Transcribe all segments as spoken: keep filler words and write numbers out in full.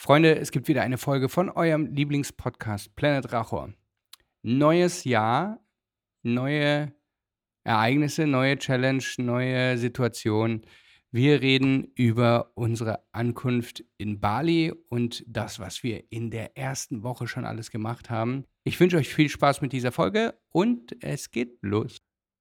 Freunde, es gibt wieder eine Folge von eurem Lieblingspodcast Planet Rachor. Neues Jahr, neue Ereignisse, neue Challenge, neue Situation. Wir reden über unsere Ankunft in Bali und das, was wir in der ersten Woche schon alles gemacht haben. Ich wünsche euch viel Spaß mit dieser Folge und es geht los.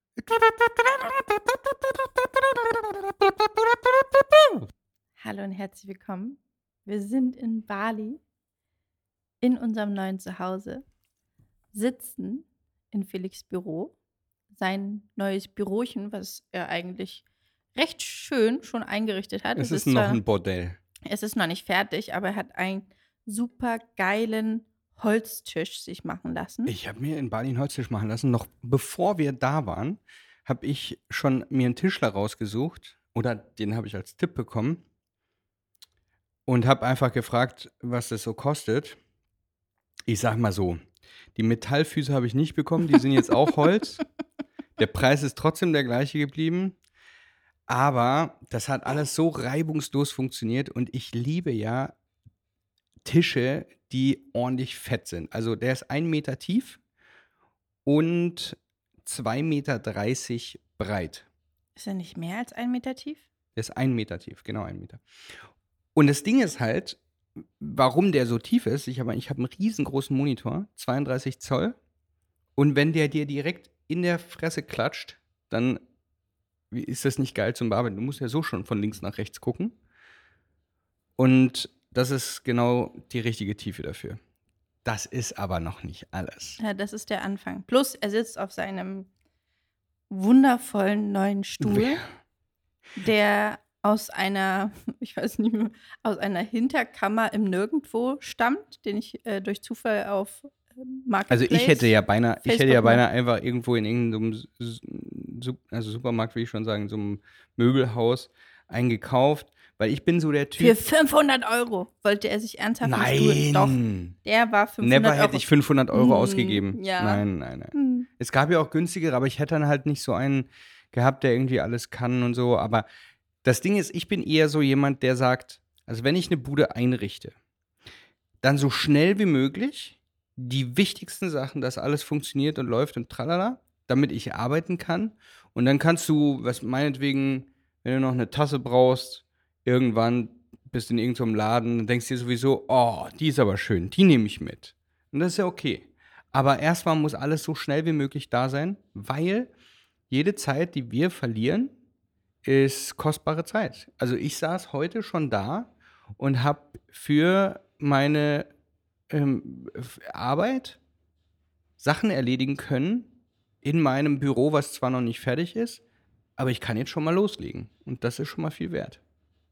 Hallo und herzlich willkommen. Wir sind in Bali, in unserem neuen Zuhause, sitzen in Felix' Büro. Sein neues Bürochen, was er eigentlich recht schön schon eingerichtet hat. Es ist noch zwar, ein Bordell. Es ist noch nicht fertig, aber er hat einen super geilen Holztisch sich machen lassen. Ich habe mir in Bali einen Holztisch machen lassen. Noch bevor wir da waren, habe ich schon mir einen Tischler rausgesucht. Oder den habe ich als Tipp bekommen. Und habe einfach gefragt, was das so kostet. Ich sag mal so, die Metallfüße habe ich nicht bekommen, die sind jetzt auch Holz. Der Preis ist trotzdem der gleiche geblieben. Aber das hat alles so reibungslos funktioniert und ich liebe ja Tische, die ordentlich fett sind. Also der ist ein Meter tief und zwei Meter dreißig breit. Ist er nicht mehr als ein Meter tief? Der ist ein Meter tief, genau ein Meter. Und das Ding ist halt, warum der so tief ist, ich habe ich hab einen riesengroßen Monitor, zweiunddreißig Zoll. Und wenn der dir direkt in der Fresse klatscht, dann ist das nicht geil zum Bearbeiten. Du musst ja so schon von links nach rechts gucken. Und das ist genau die richtige Tiefe dafür. Das ist aber noch nicht alles. Ja, das ist der Anfang. Plus, er sitzt auf seinem wundervollen neuen Stuhl, Ja. der aus einer, ich weiß nicht mehr, aus einer Hinterkammer im Nirgendwo stammt, den ich äh, durch Zufall auf äh, Marketplace. Also ich hätte ja beinahe, ich hätte ja Facebook beinahe einfach irgendwo in irgendeinem Su- Su- also Supermarkt, will ich schon sagen, so einem Möbelhaus eingekauft, weil ich bin so der Für Typ. fünfhundert Euro wollte er sich ernsthaft einen Stuhl. Nein. Doch, der war fünfhundert Never Euro. hätte ich fünfhundert Euro Hm, ausgegeben. ja. Nein, nein, nein. Hm. Es gab ja auch günstigere, aber ich hätte dann halt nicht so einen gehabt, der irgendwie alles kann und so. Aber das Ding ist, ich bin eher so jemand, der sagt, also wenn ich eine Bude einrichte, dann so schnell wie möglich die wichtigsten Sachen, dass alles funktioniert und läuft und tralala, damit ich arbeiten kann. Und dann kannst du, was meinetwegen, wenn du noch eine Tasse brauchst, irgendwann bist du in irgendeinem Laden und denkst dir sowieso, oh, die ist aber schön, die nehme ich mit. Und das ist ja okay. Aber erstmal muss alles so schnell wie möglich da sein, weil jede Zeit, die wir verlieren, ist kostbare Zeit. Also ich saß heute schon da und habe für meine ähm, f- Arbeit Sachen erledigen können in meinem Büro, was zwar noch nicht fertig ist, aber ich kann jetzt schon mal loslegen. Und das ist schon mal viel wert.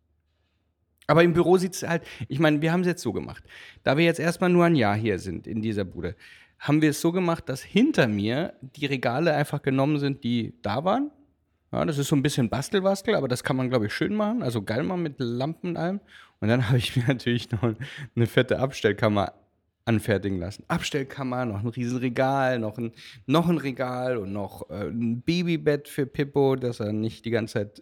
Aber im Büro sieht es halt, ich meine, wir haben es jetzt so gemacht. Da wir jetzt erstmal nur ein Jahr hier sind in dieser Bude, haben wir es so gemacht, dass hinter mir die Regale einfach genommen sind, die da waren. Ja, das ist so ein bisschen Bastelwastel, aber das kann man, glaube ich, schön machen. Also geil machen mit Lampen und allem. Und dann habe ich mir natürlich noch eine fette Abstellkammer anfertigen lassen. Abstellkammer, noch ein Riesenregal, noch ein, noch ein Regal und noch äh, ein Babybett für Pippo, dass er nicht die ganze Zeit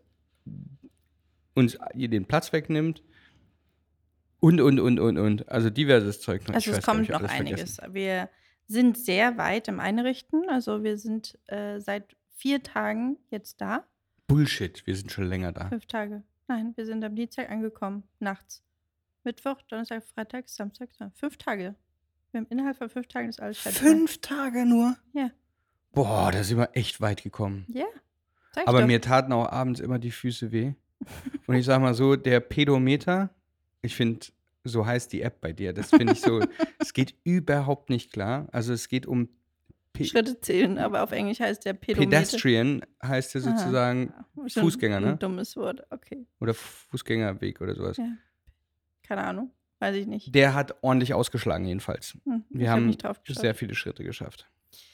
uns den Platz wegnimmt. Und, und, und, und, und. Also diverses Zeug. noch. Also Ich es weiß gar kommt nicht, noch alles einiges. vergessen. Wir sind sehr weit im Einrichten. Also wir sind äh, seit vier Tagen jetzt da. Bullshit, wir sind schon länger da. Fünf Tage. Nein, wir sind am Dienstag angekommen, nachts. Mittwoch, Donnerstag, Freitag, Samstag, Sonntag. Fünf Tage. Wir haben innerhalb von fünf Tagen das alles fertig gemacht. Fünf Tage nur? Ja. Boah, da sind wir echt weit gekommen. Ja, sag ich Aber doch. mir taten auch abends immer die Füße weh. Und ich sag mal so, der Pedometer, ich finde, so heißt die App bei dir, das finde ich so, es geht überhaupt nicht klar. Also es geht um Pe Schritte zählen, aber auf Englisch heißt der Pedometer. Pedestrian, heißt ja sozusagen Aha. Schon Fußgänger, ne? Ein dummes Wort, okay. Oder Fußgängerweg oder sowas. Ja. Keine Ahnung, weiß ich nicht. Der hat ordentlich ausgeschlagen jedenfalls. Hm, ich Wir hab haben nicht drauf geschaut. sehr viele Schritte geschafft.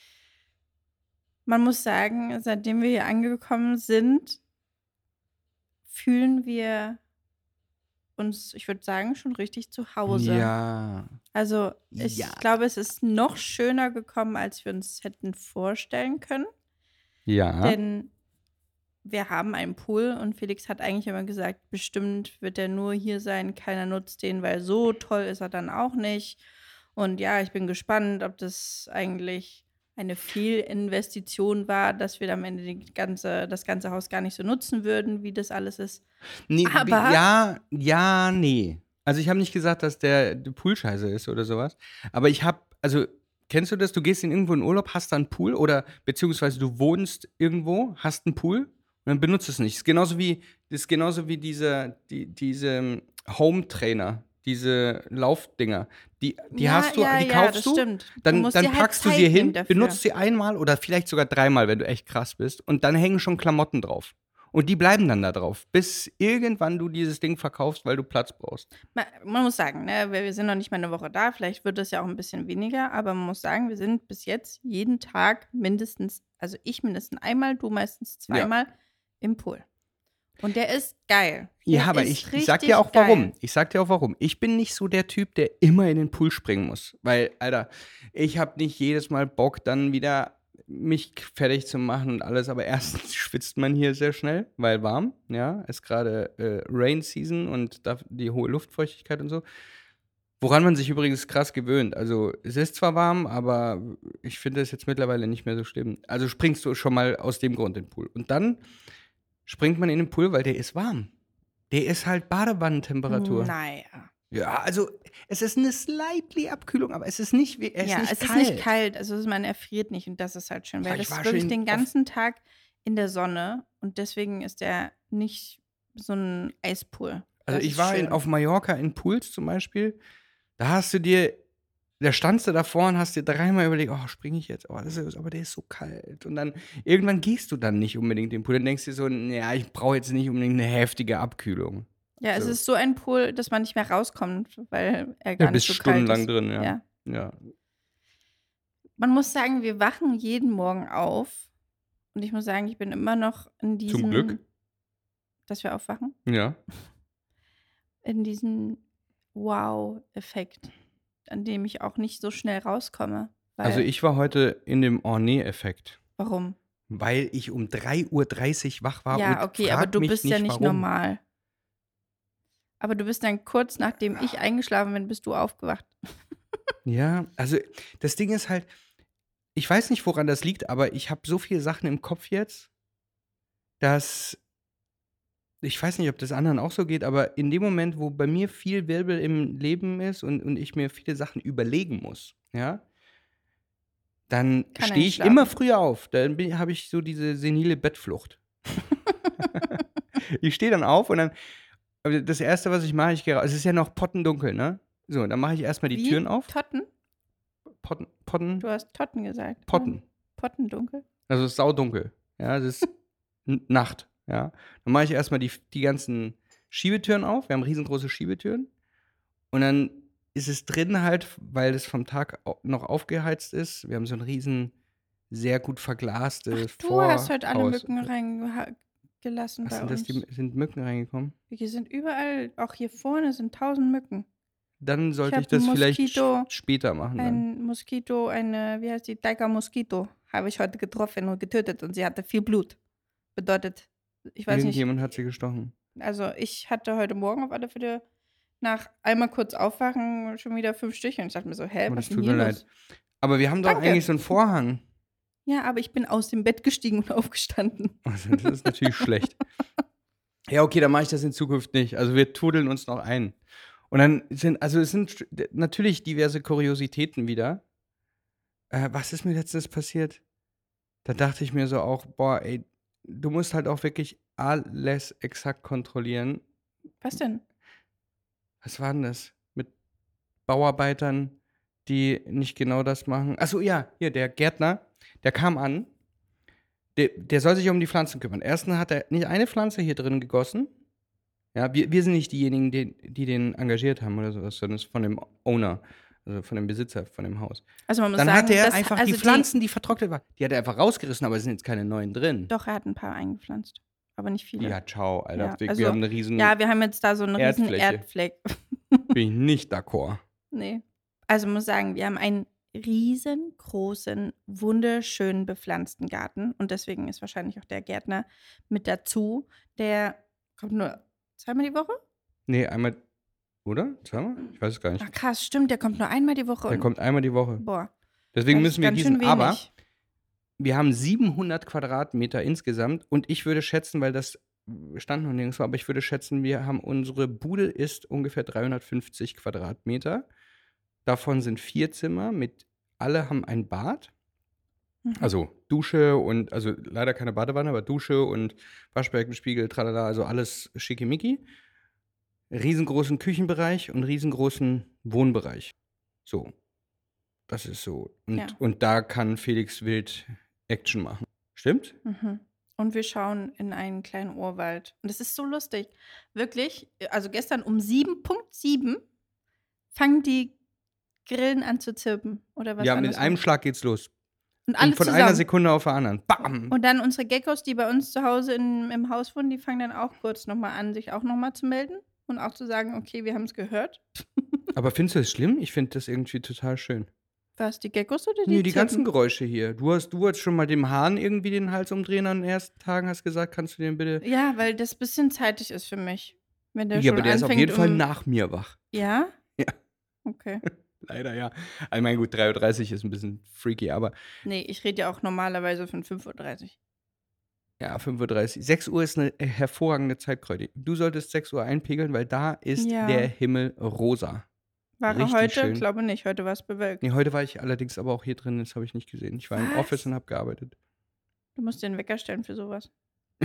Man muss sagen, seitdem wir hier angekommen sind, fühlen wir uns, ich würde sagen, schon richtig zu Hause. Ja. Also ich Ja. glaube, es ist noch schöner gekommen, als wir uns hätten vorstellen können. Ja. Denn wir haben einen Pool und Felix hat eigentlich immer gesagt, bestimmt wird er nur hier sein, keiner nutzt den, weil so toll ist er dann auch nicht. Und ja, ich bin gespannt, ob das eigentlich eine Fehlinvestition war, dass wir am Ende die ganze, das ganze Haus gar nicht so nutzen würden, wie das alles ist. Nee, Aber- ja, ja, nee. Also ich habe nicht gesagt, dass der, der Pool scheiße ist oder sowas. Aber ich habe, also kennst du das? Du gehst in irgendwo in Urlaub, hast da einen Pool oder beziehungsweise du wohnst irgendwo, hast einen Pool und dann benutzt es nicht. Das ist genauso wie, das ist genauso wie diese, die, diese Home-Trainer, diese Laufdinger. Die, die ja, hast du, ja, die ja, kaufst das du, stimmt. Du dann, musst dann dir halt packst du Zeit sie nehmen hin, dafür. benutzt sie einmal oder vielleicht sogar dreimal, wenn du echt krass bist. Und dann hängen schon Klamotten drauf. Und die bleiben dann da drauf, bis irgendwann du dieses Ding verkaufst, weil du Platz brauchst. Man, man muss sagen, ne, wir wir sind noch nicht mal eine Woche da, vielleicht wird das ja auch ein bisschen weniger, aber man muss sagen, wir sind bis jetzt jeden Tag mindestens, also ich mindestens einmal, du meistens zweimal im Pool. Und der ist geil. Der Ja, aber ist ich, ich sag dir richtig auch geil. warum. Ich sag dir auch warum. Ich bin nicht so der Typ, der immer in den Pool springen muss. Weil, Alter, ich habe nicht jedes Mal Bock, dann wieder mich fertig zu machen und alles. Aber erstens schwitzt man hier sehr schnell, weil warm. Ja, ist gerade äh, Rain Season und da, die hohe Luftfeuchtigkeit und so. Woran man sich übrigens krass gewöhnt. Also, es ist zwar warm, aber ich finde es jetzt mittlerweile nicht mehr so schlimm. Also springst du schon mal aus dem Grund in den Pool. Und dann springt man in den Pool, weil der ist warm. Der ist halt Badewannentemperatur. Naja. Ja, also es ist eine slightly Abkühlung, aber es ist nicht, wie- er ist Ja, nicht es kalt. ist nicht kalt, also man erfriert nicht und das ist halt schön, Boah, weil ich das war ist wirklich schon den auf- ganzen Tag in der Sonne und deswegen ist der nicht so ein Eispool. Also Das ich ist war in, schön. auf Mallorca in Pools zum Beispiel. Da hast du dir, da standst du davor und hast dir dreimal überlegt, oh, springe ich jetzt? Oh, das ist, aber der ist so kalt. Und dann irgendwann gehst du dann nicht unbedingt in den Pool. Dann denkst du dir so, ja, ich brauche jetzt nicht unbedingt eine heftige Abkühlung. Ja, es So. ist so ein Pool, dass man nicht mehr rauskommt, weil er Ja, gar bist nicht so kalt stundenlang ist. drin, ja. Ja. Ja. Man muss sagen, wir wachen jeden Morgen auf und ich muss sagen, ich bin immer noch in diesem, Glück. dass wir aufwachen, Ja. in diesem Wow-Effekt, an dem ich auch nicht so schnell rauskomme. Weil, Also ich war heute in dem Oh-nee-Effekt. warum? Weil ich um drei Uhr dreißig wach war Ja, und okay, frag aber du mich bist nicht, ja nicht warum. normal. Aber du bist dann kurz nachdem ich eingeschlafen bin, bist du aufgewacht. Ja, also das Ding ist halt, ich weiß nicht, woran das liegt, aber ich habe so viele Sachen im Kopf jetzt, dass ich weiß nicht, ob das anderen auch so geht, aber in dem Moment, wo bei mir viel Wirbel im Leben ist und, und ich mir viele Sachen überlegen muss, ja, dann Kann er stehe nicht ich schlafen. immer früher auf. Dann habe ich so diese senile Bettflucht. Ich stehe dann auf und dann, also das Erste, was ich mache, ich gehe raus. Es ist ja noch pottendunkel, ne? So, dann mache ich erstmal die Wie? Türen auf. Totten? Potten, Potten, Du hast Totten gesagt. Potten. Pottendunkel? Also es ist saudunkel. Ja, es ist N- Nacht. Ja. Dann mache ich erstmal die, die ganzen Schiebetüren auf. Wir haben riesengroße Schiebetüren. Und dann ist es drin halt, weil es vom Tag au- noch aufgeheizt ist. Wir haben so ein riesen, sehr gut verglastes Ach, du hast heute alle Vorhaus. Mücken reingelassen Was bei sind das? uns. Die, sind Mücken reingekommen? Hier sind überall, auch hier vorne sind tausend Mücken. Dann sollte hab ich, das ein vielleicht Moskito, sch- später machen. Dann. Ein Moskito, eine, wie heißt die, Tiger Moskito, habe ich heute getroffen und getötet und sie hatte viel Blut. Bedeutet, ich weiß nicht, Irgendjemand hat sie gestochen. also ich hatte heute Morgen auf alle Fälle nach einmal kurz aufwachen schon wieder fünf Stiche und ich dachte mir so, hä, Oh, was das ist denn tut hier mir los? leid. Aber wir haben doch Danke. eigentlich so einen Vorhang. Ja, aber ich bin aus dem Bett gestiegen und aufgestanden. Also, das ist natürlich schlecht. Ja, okay, dann mache ich das in Zukunft nicht. Also wir tudeln uns noch ein. Und dann sind, also es sind st- natürlich diverse Kuriositäten wieder. Äh, was ist mir letztens passiert? Da dachte ich mir so auch, boah, ey, du musst halt auch wirklich alles exakt kontrollieren. Was denn? Was war denn das? Mit Bauarbeitern, die nicht genau das machen. Achso, ja, hier, der Gärtner, der kam an. Der, der soll sich um die Pflanzen kümmern. Erstens hat er nicht eine Pflanze hier drin gegossen. Ja, wir, wir sind nicht diejenigen, die, die den engagiert haben oder sowas, sondern es ist von dem Owner, also von dem Besitzer von dem Haus. Also man muss Dann sagen, hat er das, einfach also die Pflanzen, die vertrocknet waren, die hat er einfach rausgerissen, aber es sind jetzt keine neuen drin. Doch, er hat ein paar eingepflanzt, aber nicht viele. Ja, ciao, Alter. Ja, wir, also- wir haben eine riesen, Ja, wir haben jetzt da so einen riesen Erdfläche. Erdfleck. bin ich nicht d'accord. Nee. Also man muss sagen, wir haben einen riesengroßen, wunderschön bepflanzten Garten. Und deswegen ist wahrscheinlich auch der Gärtner mit dazu. Der kommt nur zweimal die Woche? Nee, einmal, oder? Zweimal? Ich weiß es gar nicht. Ach krass, stimmt, der kommt nur einmal die Woche. Der und, kommt einmal die Woche. Boah. Deswegen das ist müssen wir ganz schön gießen. Aber wenig. wir haben siebenhundert Quadratmeter insgesamt und ich würde schätzen, weil das stand noch nirgendwo, aber ich würde schätzen, wir haben unsere Bude ist ungefähr dreihundertfünfzig Quadratmeter. Davon sind vier Zimmer mit, alle haben ein Bad. Mhm. Also Dusche und, also leider keine Badewanne, aber Dusche und Waschbeckenspiegel, tralala, also alles schickimicki. Riesengroßen Küchenbereich und riesengroßen Wohnbereich. So. Das ist so. Und, Ja. und da kann Felix wild Action machen. Stimmt? Mhm. Und wir schauen in einen kleinen Urwald. Und das ist so lustig. Wirklich, also gestern um sieben Punkt sieben fangen die Grillen an zu zirpen. Oder was Ja, war mit das? einem Schlag geht's los. Und Und alles von zusammen. einer Sekunde auf der anderen. Bam! Und dann unsere Geckos, die bei uns zu Hause in, im Haus wohnen, die fangen dann auch kurz nochmal an, sich auch nochmal zu melden. Und auch zu sagen, okay, wir haben es gehört. Aber findest du das schlimm? Ich finde das irgendwie total schön. Was, die Geckos oder die Nee, die zirpen? ganzen Geräusche hier. Du hast, du hast schon mal dem Hahn irgendwie den Hals umdrehen an den ersten Tagen, hast gesagt, kannst du den bitte. Ja, weil das ein bisschen zeitig ist für mich. Wenn der Ja, schon aber der ist anfängt auf jeden Fall um, nach mir wach. Ja? Ja. Okay. Leider ja. Ich meine, gut, drei Uhr dreißig ist ein bisschen freaky, aber Nee, ich rede ja auch normalerweise von fünf Uhr dreißig. ja, fünf Uhr dreißig. sechs Uhr ist eine hervorragende Zeit, Kräuti. Du solltest sechs Uhr einpegeln, weil da ist Ja. der Himmel rosa. War er Richtig heute? schön. Glaube nicht. Heute war es bewölkt. Nee, heute war ich allerdings aber auch hier drin, das habe ich nicht gesehen. Ich war im Was? Office und habe gearbeitet. Du musst dir einen Wecker stellen für sowas. Und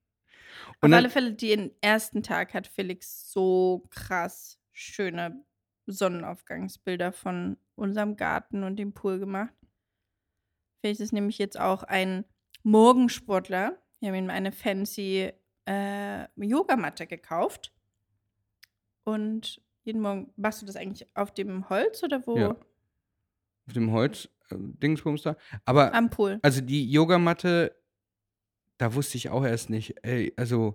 Auf dann- alle Fälle, den ersten Tag hat Felix so krass schöne Sonnenaufgangsbilder von unserem Garten und dem Pool gemacht. Felix ist nämlich jetzt auch ein Morgensportler. Wir haben ihm eine fancy äh, Yogamatte gekauft. Und jeden Morgen, machst du das eigentlich auf dem Holz oder wo? Ja. Auf dem Holz, äh, Dingsbums da. Aber, Am Pool. also die Yogamatte, da wusste ich auch erst nicht, ey, also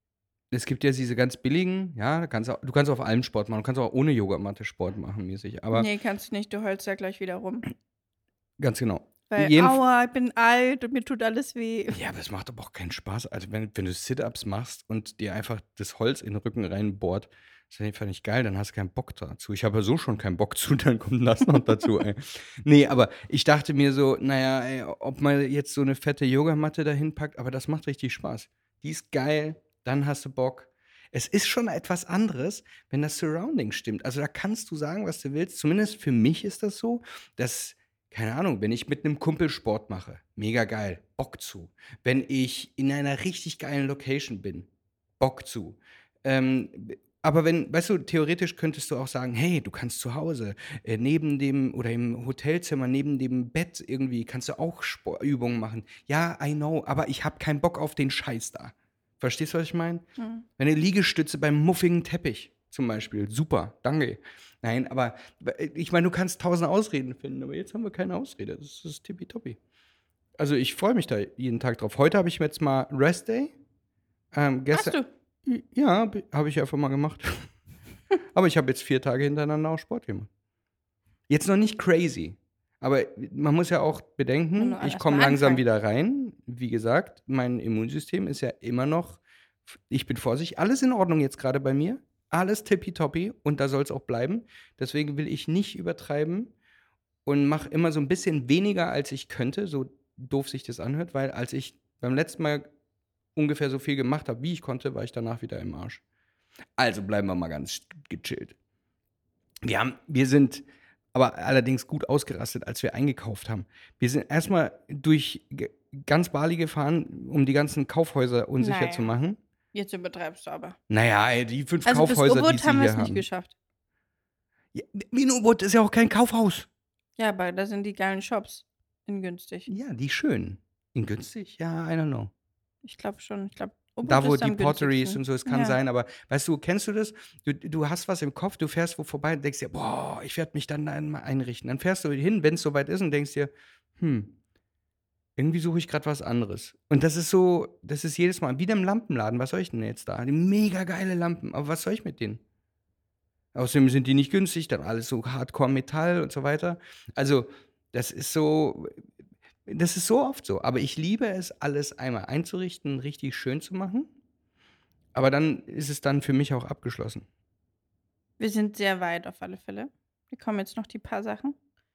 es gibt ja diese ganz billigen, ja, da kannst du, du kannst auf allem Sport machen, du kannst auch ohne Yogamatte Sport machen, mäßig, aber Nee, kannst du nicht. Du heulst ja gleich wieder rum. ganz genau. Weil, Jeden- aua, ich bin alt und mir tut alles weh. Ja, aber es macht aber auch keinen Spaß. Also wenn, wenn du Sit-Ups machst und dir einfach das Holz in den Rücken reinbohrt, ist das einfach nicht geil, dann hast du keinen Bock dazu. Ich habe ja so schon keinen Bock zu, dann kommt das noch dazu, ey. Nee, aber ich dachte mir so, naja, ey, ob man jetzt so eine fette Yogamatte dahin packt, aber das macht richtig Spaß. Die ist geil, dann hast du Bock. Es ist schon etwas anderes, wenn das Surrounding stimmt. Also da kannst du sagen, was du willst. Zumindest für mich ist das so, dass, keine Ahnung, wenn ich mit einem Kumpel Sport mache, mega geil, Bock zu. Wenn ich in einer richtig geilen Location bin, Bock zu. Ähm, aber wenn, weißt du, theoretisch könntest du auch sagen, hey, du kannst zu Hause, äh, neben dem, oder im Hotelzimmer, neben dem Bett irgendwie, kannst du auch Sport Übungen machen. Ja, I know, aber ich habe keinen Bock auf den Scheiß da. Verstehst du, was ich meine? Hm. Eine Liegestütze beim muffigen Teppich zum Beispiel. Super, danke. Nein, aber ich meine, du kannst tausend Ausreden finden, aber jetzt haben wir keine Ausrede. Das ist tippitoppi. Also ich freue mich da jeden Tag drauf. Heute habe ich mir jetzt mal Rest Day. Ähm, Hast gestern, du? Ja, habe ich einfach mal gemacht. Aber ich habe jetzt vier Tage hintereinander auch Sport gemacht. Jetzt noch nicht crazy. Aber man muss ja auch Wenn bedenken, du ich erst komme mal langsam anfangen. wieder rein. Wie gesagt, mein Immunsystem ist ja immer noch, ich bin vorsichtig, alles in Ordnung jetzt gerade bei mir. Alles tippitoppi und da soll es auch bleiben. Deswegen will ich nicht übertreiben und mache immer so ein bisschen weniger, als ich könnte, so doof sich das anhört, weil als ich beim letzten Mal ungefähr so viel gemacht habe, wie ich konnte, war ich danach wieder im Arsch. Also bleiben wir mal ganz gechillt. Wir haben, wir sind aber allerdings gut ausgerastet, als wir eingekauft haben. Wir sind erstmal durch ge- ganz Bali gefahren, um die ganzen Kaufhäuser unsicher Naja. zu machen. Jetzt übertreibst du aber. Naja, ey, die fünf Also bis Kaufhäuser, die U-Boot sie haben wir hier es nicht haben. geschafft. Ja, ein U-Boot ist ja auch kein Kaufhaus. Ja, aber da sind die geilen Shops in günstig. Ja, die schön. In günstig? Ja, I don't know. Ich glaube schon. Ich glaube, Da, wo die Potteries und so, es kann ja. sein, aber weißt du, kennst du das? Du, du hast was im Kopf, du fährst wo vorbei und denkst dir, boah, ich werde mich dann einmal einrichten. Dann fährst du hin, wenn es soweit ist und denkst dir, hm, irgendwie suche ich gerade was anderes. Und das ist so, das ist jedes Mal, wie im Lampenladen, was soll ich denn jetzt da? Die mega geile Lampen, aber was soll ich mit denen? Außerdem sind die nicht günstig, dann alles so Hardcore-Metall und so weiter. Also, das ist so das ist so oft so. Aber ich liebe es, alles einmal einzurichten, richtig schön zu machen. Aber dann ist es dann für mich auch abgeschlossen. Wir sind sehr weit auf alle Fälle. Wir kommen jetzt noch die paar Sachen.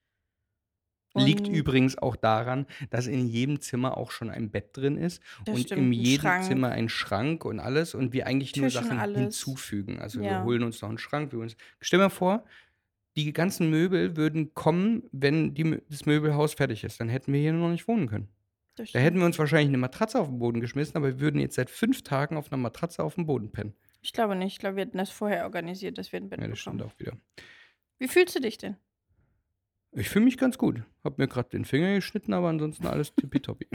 Liegt Und übrigens auch daran, dass in jedem Zimmer auch schon ein Bett drin ist das und stimmt, in ein jedem Schrank, Zimmer ein Schrank und alles und wir eigentlich nur Tisch und Sachen alles. hinzufügen. Also wir Ja, holen uns noch einen Schrank. Wir holen uns Stell dir mal vor, die ganzen Möbel würden kommen, wenn die, Mö- das Möbelhaus fertig ist. Dann hätten wir hier noch nicht wohnen können. das Da hätten stimmt. wir uns wahrscheinlich eine Matratze auf den Boden geschmissen, aber wir würden jetzt seit fünf Tagen auf einer Matratze auf dem Boden pennen. Ich glaube nicht. Ich glaube, wir hätten das vorher organisiert, dass wir ein Bett Ja, das stimmt bekommen. auch wieder. Wie fühlst du dich denn? Ich fühle mich ganz gut. Hab mir gerade den Finger geschnitten, aber ansonsten alles tippitoppi.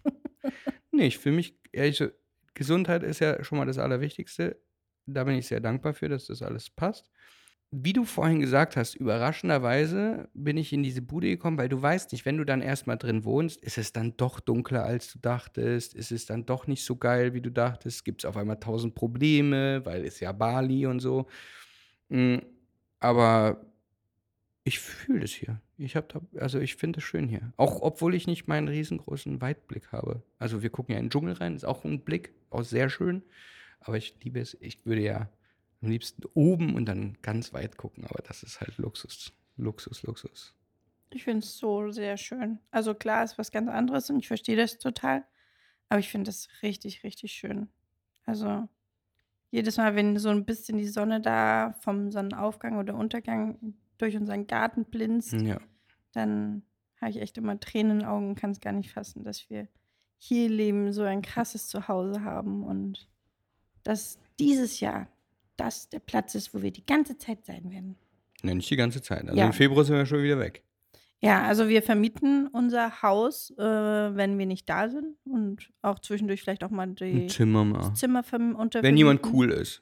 Nee, ich fühle mich, ehrlich, so- Gesundheit ist ja schon mal das Allerwichtigste. Da bin ich sehr dankbar für, dass das alles passt. Wie du vorhin gesagt hast, überraschenderweise bin ich in diese Bude gekommen, weil du weißt nicht, wenn du dann erstmal drin wohnst, ist es dann doch dunkler, als du dachtest, ist es dann doch nicht so geil, wie du dachtest, gibt es auf einmal tausend Probleme, weil es ja Bali und so. Mm, Aber ich fühle es hier. Ich habe da, also ich finde es schön hier. Auch obwohl ich nicht meinen riesengroßen Weitblick habe. Also wir gucken ja in den Dschungel rein, ist auch ein Blick, auch sehr schön. Aber ich liebe es, ich würde ja am liebsten oben und dann ganz weit gucken, aber das ist halt Luxus. Luxus, Luxus. Ich finde es so sehr schön. Also klar, ist was ganz anderes und ich verstehe das total. Aber ich finde das richtig, richtig schön. Also jedes Mal, wenn so ein bisschen die Sonne da vom Sonnenaufgang oder Untergang durch unseren Garten blinzt, Ja. dann habe ich echt immer Tränen in den Augen und kann es gar nicht fassen, dass wir hier leben, so ein krasses Zuhause haben und dass dieses Jahr das der Platz ist, wo wir die ganze Zeit sein werden. Ne, nicht die ganze Zeit. Also Ja. im Februar sind wir schon wieder weg. Ja, also wir vermieten unser Haus, äh, wenn wir nicht da sind und auch zwischendurch vielleicht auch mal Ein die, Zimmer das mal. Zimmer verm untervermieten. Wenn jemand cool ist.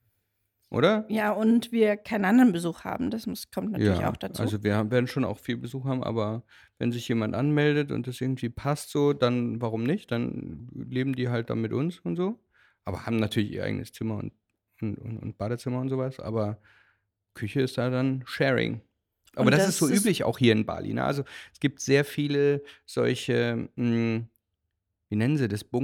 Oder? Ja, und wir keinen anderen Besuch haben. Das muss, kommt natürlich Ja, auch dazu. also wir haben- werden schon auch viel Besuch haben, aber wenn sich jemand anmeldet und das irgendwie passt so, dann warum nicht? Dann leben die halt dann mit uns und so. Aber haben natürlich ihr eigenes Zimmer und, und, und, und Badezimmer und sowas, aber Küche ist da dann Sharing. Aber Und das, das ist so ist- üblich auch hier in Bali. Ne? Also es gibt sehr viele solche, mh, wie nennen sie das,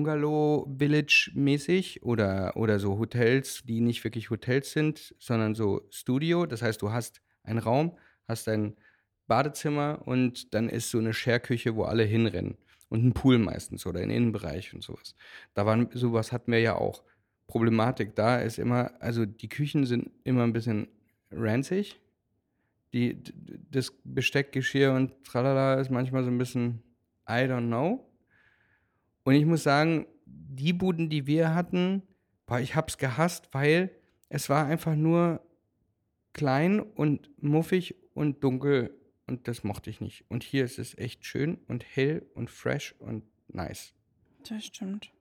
Bungalow-Village-mäßig oder, oder so Hotels, die nicht wirklich Hotels sind, sondern so Studio. Das heißt, du hast einen Raum, hast ein Badezimmer und dann ist so eine Share-Küche, wo alle hinrennen. Und ein Pool meistens oder ein Innenbereich und sowas. Da waren, sowas hatten wir ja auch. Problematik da ist immer, also die Küchen sind immer ein bisschen ranzig. Die, d- das Besteck, Geschirr und tralala ist manchmal so ein bisschen I don't know. Und ich muss sagen, die Buden, die wir hatten, boah, ich hab's gehasst, weil es war einfach nur klein und muffig und dunkel und das mochte ich nicht. Und hier ist es echt schön und hell und fresh und nice. Das stimmt.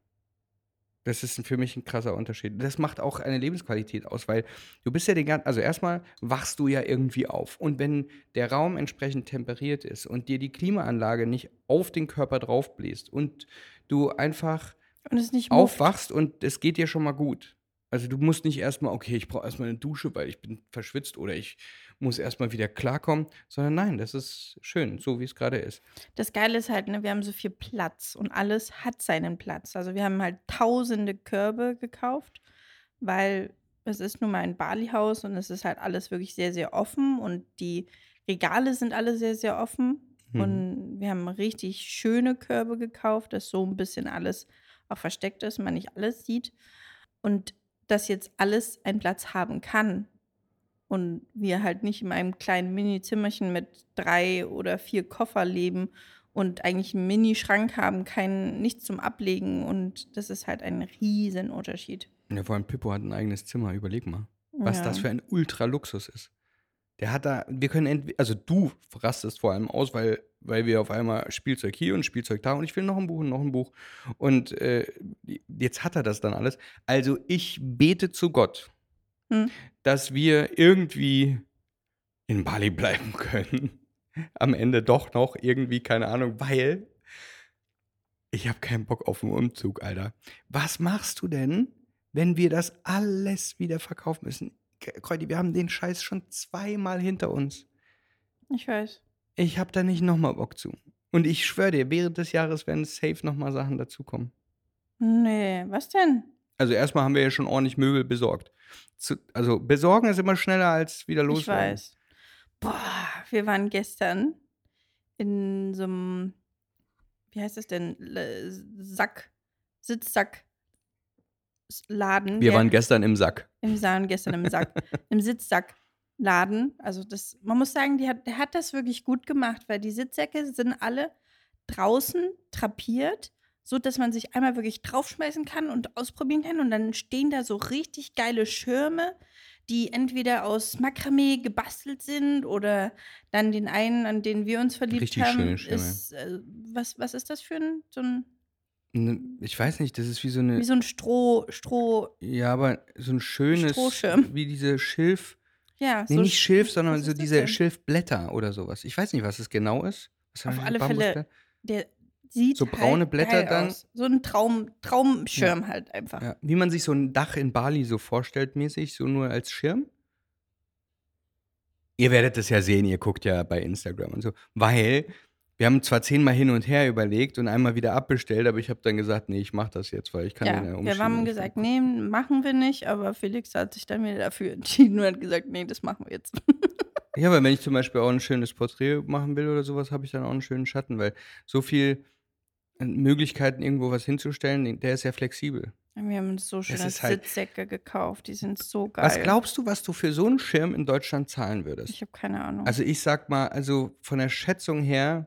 Das ist für mich ein krasser Unterschied. Das macht auch eine Lebensqualität aus, weil du bist ja den ganzen, also erstmal wachst du ja irgendwie auf. Und wenn der Raum entsprechend temperiert ist und dir die Klimaanlage nicht auf den Körper drauf bläst und du einfach Und es ist nicht mufft. aufwachst und es geht dir schon mal gut. Also du musst nicht erstmal, okay, ich brauche erstmal eine Dusche, weil ich bin verschwitzt oder ich muss erstmal wieder klarkommen, sondern nein, das ist schön, so wie es gerade ist. Das Geile ist halt, ne, wir haben so viel Platz und alles hat seinen Platz. Also wir haben halt tausende Körbe gekauft, weil es ist nun mal ein Bali-Haus und es ist halt alles wirklich sehr, sehr offen und die Regale sind alle sehr, sehr offen. Mhm. Und wir haben richtig schöne Körbe gekauft, dass so ein bisschen alles auch versteckt ist, man nicht alles sieht. Und dass jetzt alles einen Platz haben kann und wir halt nicht in einem kleinen Mini-Zimmerchen mit drei oder vier Koffer leben und eigentlich einen Mini-Schrank haben, kein, nichts zum Ablegen und das ist halt ein riesen Unterschied. Ja, vor allem Pippo hat ein eigenes Zimmer, überleg mal, was Ja. das für ein Ultra-Luxus ist. Der hat da, wir können entweder, also du rastest vor allem aus, weil, weil wir auf einmal Spielzeug hier und Spielzeug da und ich will noch ein Buch und noch ein Buch. Und äh, jetzt hat er das dann alles. Also ich bete zu Gott, Hm. dass wir irgendwie in Bali bleiben können. Am Ende doch noch irgendwie, keine Ahnung, weil ich habe keinen Bock auf einen Umzug, Alter. Was machst du denn, wenn wir das alles wieder verkaufen müssen? Kräuti, wir haben den Scheiß schon zweimal hinter uns. Ich weiß. Ich habe da nicht nochmal Bock zu. Und ich schwöre dir, während des Jahres werden safe nochmal Sachen dazukommen. Nee, was denn? Also erstmal haben wir ja schon ordentlich Möbel besorgt. Zu, also besorgen ist immer schneller als wieder Ich loswerden. weiß. Boah, wir waren gestern in so einem, wie heißt das denn, Le- Sack, Sitzsack, Laden. Wir der- waren gestern im Sack. Wir waren gestern im Sack, im Sitzsackladen. Also das, man muss sagen, die hat, der hat das wirklich gut gemacht, weil die Sitzsäcke sind alle draußen drapiert, so dass man sich einmal wirklich draufschmeißen kann und ausprobieren kann. Und dann stehen da so richtig geile Schirme, die entweder aus Makramee gebastelt sind oder dann den einen, an den wir uns verliebt Richtig haben, schöne Schirme. ist, äh, was, was ist das für ein, so ein, Ne, Ich weiß nicht, das ist wie so eine. wie so ein Stroh, Stroh, Ja, aber so ein schönes. Strohschirm. Wie diese Schilf. ja. Nee, so nicht Sch- Schilf, sondern was so ist das diese denn? Schilfblätter oder sowas. Ich weiß nicht, was es genau ist. Was Auf haben wir, alle Fälle, Bambusblätter? der sieht So braune halt Blätter geil dann? aus. So ein Traum, Traumschirm halt einfach. Ja, wie man sich so ein Dach in Bali so vorstellt, mäßig, so nur als Schirm. Ihr werdet das ja sehen, ihr guckt ja bei Instagram und so. Weil wir haben zwar zehnmal hin und her überlegt und einmal wieder abbestellt, aber ich habe dann gesagt, nee, ich mach das jetzt, weil ich kann Ja, den ja wir umschieben. haben und gesagt, gucken. nee, machen wir nicht, aber Felix hat sich dann wieder dafür entschieden und hat gesagt, nee, das machen wir jetzt. Ja, weil wenn ich zum Beispiel auch ein schönes Porträt machen will oder sowas, habe ich dann auch einen schönen Schatten, weil so viel äh, Möglichkeiten, irgendwo was hinzustellen, der ist ja flexibel. Wir haben uns so schöne ist halt- Sitzsäcke gekauft, die sind so geil. Was glaubst du, was du für so einen Schirm in Deutschland zahlen würdest? Ich habe keine Ahnung. Also ich sag mal, also von der Schätzung her,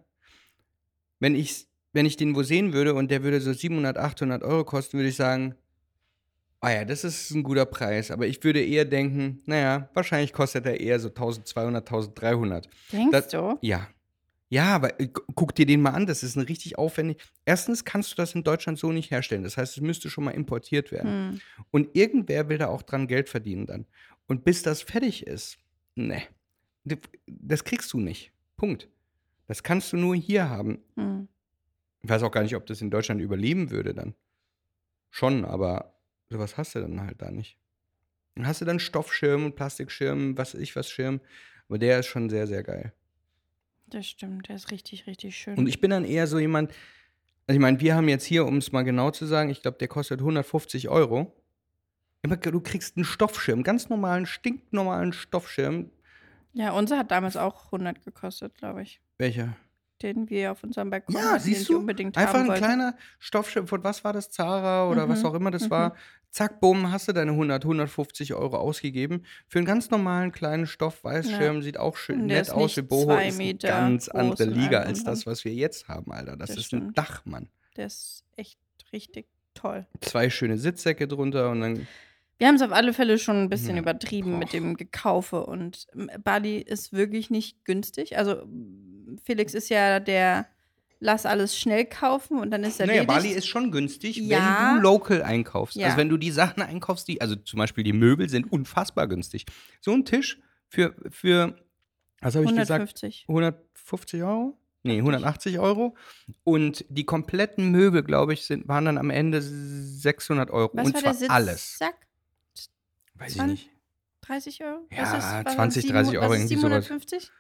wenn ich, wenn ich den wo sehen würde und der würde so siebenhundert, achthundert Euro kosten, würde ich sagen, ah ja, das ist ein guter Preis. Aber ich würde eher denken, naja, wahrscheinlich kostet er eher so eintausendzweihundert, eintausenddreihundert. Denkst das- du? Ja. Ja, aber äh, gu- guck dir den mal an, das ist ein richtig aufwendig. Erstens kannst du das in Deutschland so nicht herstellen. Das heißt, es müsste schon mal importiert werden. Hm. Und irgendwer will da auch dran Geld verdienen dann. Und bis das fertig ist, ne, das kriegst du nicht. Punkt. Das kannst du nur hier haben. Hm. Ich weiß auch gar nicht, ob das in Deutschland überleben würde dann. Schon, aber sowas hast du dann halt da nicht. Dann hast du dann Stoffschirm, Plastikschirm, was weiß ich was Schirm. Aber der ist schon sehr, sehr geil. Das stimmt, der ist richtig, richtig schön. Und ich bin dann eher so jemand, also ich meine, wir haben jetzt hier, um es mal genau zu sagen, ich glaube, der kostet hundertfünfzig Euro. Immer, du kriegst einen Stoffschirm, ganz normalen, stinknormalen Stoffschirm. Ja, unser hat damals auch hundert gekostet, glaube ich. Welcher? Den wir auf unserem Balkon Ja, hatten, den siehst ich du? unbedingt Einfach haben ein wollte. kleiner Stoffschirm von, was war das, Zara oder Mhm, was auch immer das mhm. war. Zack, bumm, hast du deine hundert, hundertfünfzig Euro ausgegeben. Für einen ganz normalen kleinen Stoff-Weißschirm, sieht auch schön Und der nett ist aus nicht wie Boho, zwei ist eine Meter ganz groß andere und Liga allem als drum das, dran. was wir jetzt haben, Alter. Das, Das ist ein stimmt. Dach, Mann. Der ist echt richtig toll. Zwei schöne Sitzsäcke drunter und dann Wir haben es auf alle Fälle schon ein bisschen Ja. übertrieben Boah. mit dem Gekaufe und ähm, Bali ist wirklich nicht günstig. Also m, Felix ist ja der lass alles schnell kaufen und dann ist er Naja, Bali ist schon günstig, Ja. wenn du local einkaufst. Ja. Also wenn du die Sachen einkaufst, die, also zum Beispiel die Möbel sind unfassbar günstig. So ein Tisch für, für was habe ich gesagt, hundertfünfzig. hundertfünfzig Euro? Nee, hundertachtzig Euro. Und die kompletten Möbel, glaube ich, sind, waren dann am Ende sechshundert Euro. Was Und war zwar der alles. Sitzsack? Weiß ich zwanzig? nicht. dreißig Euro? Ja, was ist, was ist zwanzig, sieben- dreißig Euro, was ist irgendwie sowas. siebenhundertfünfzig?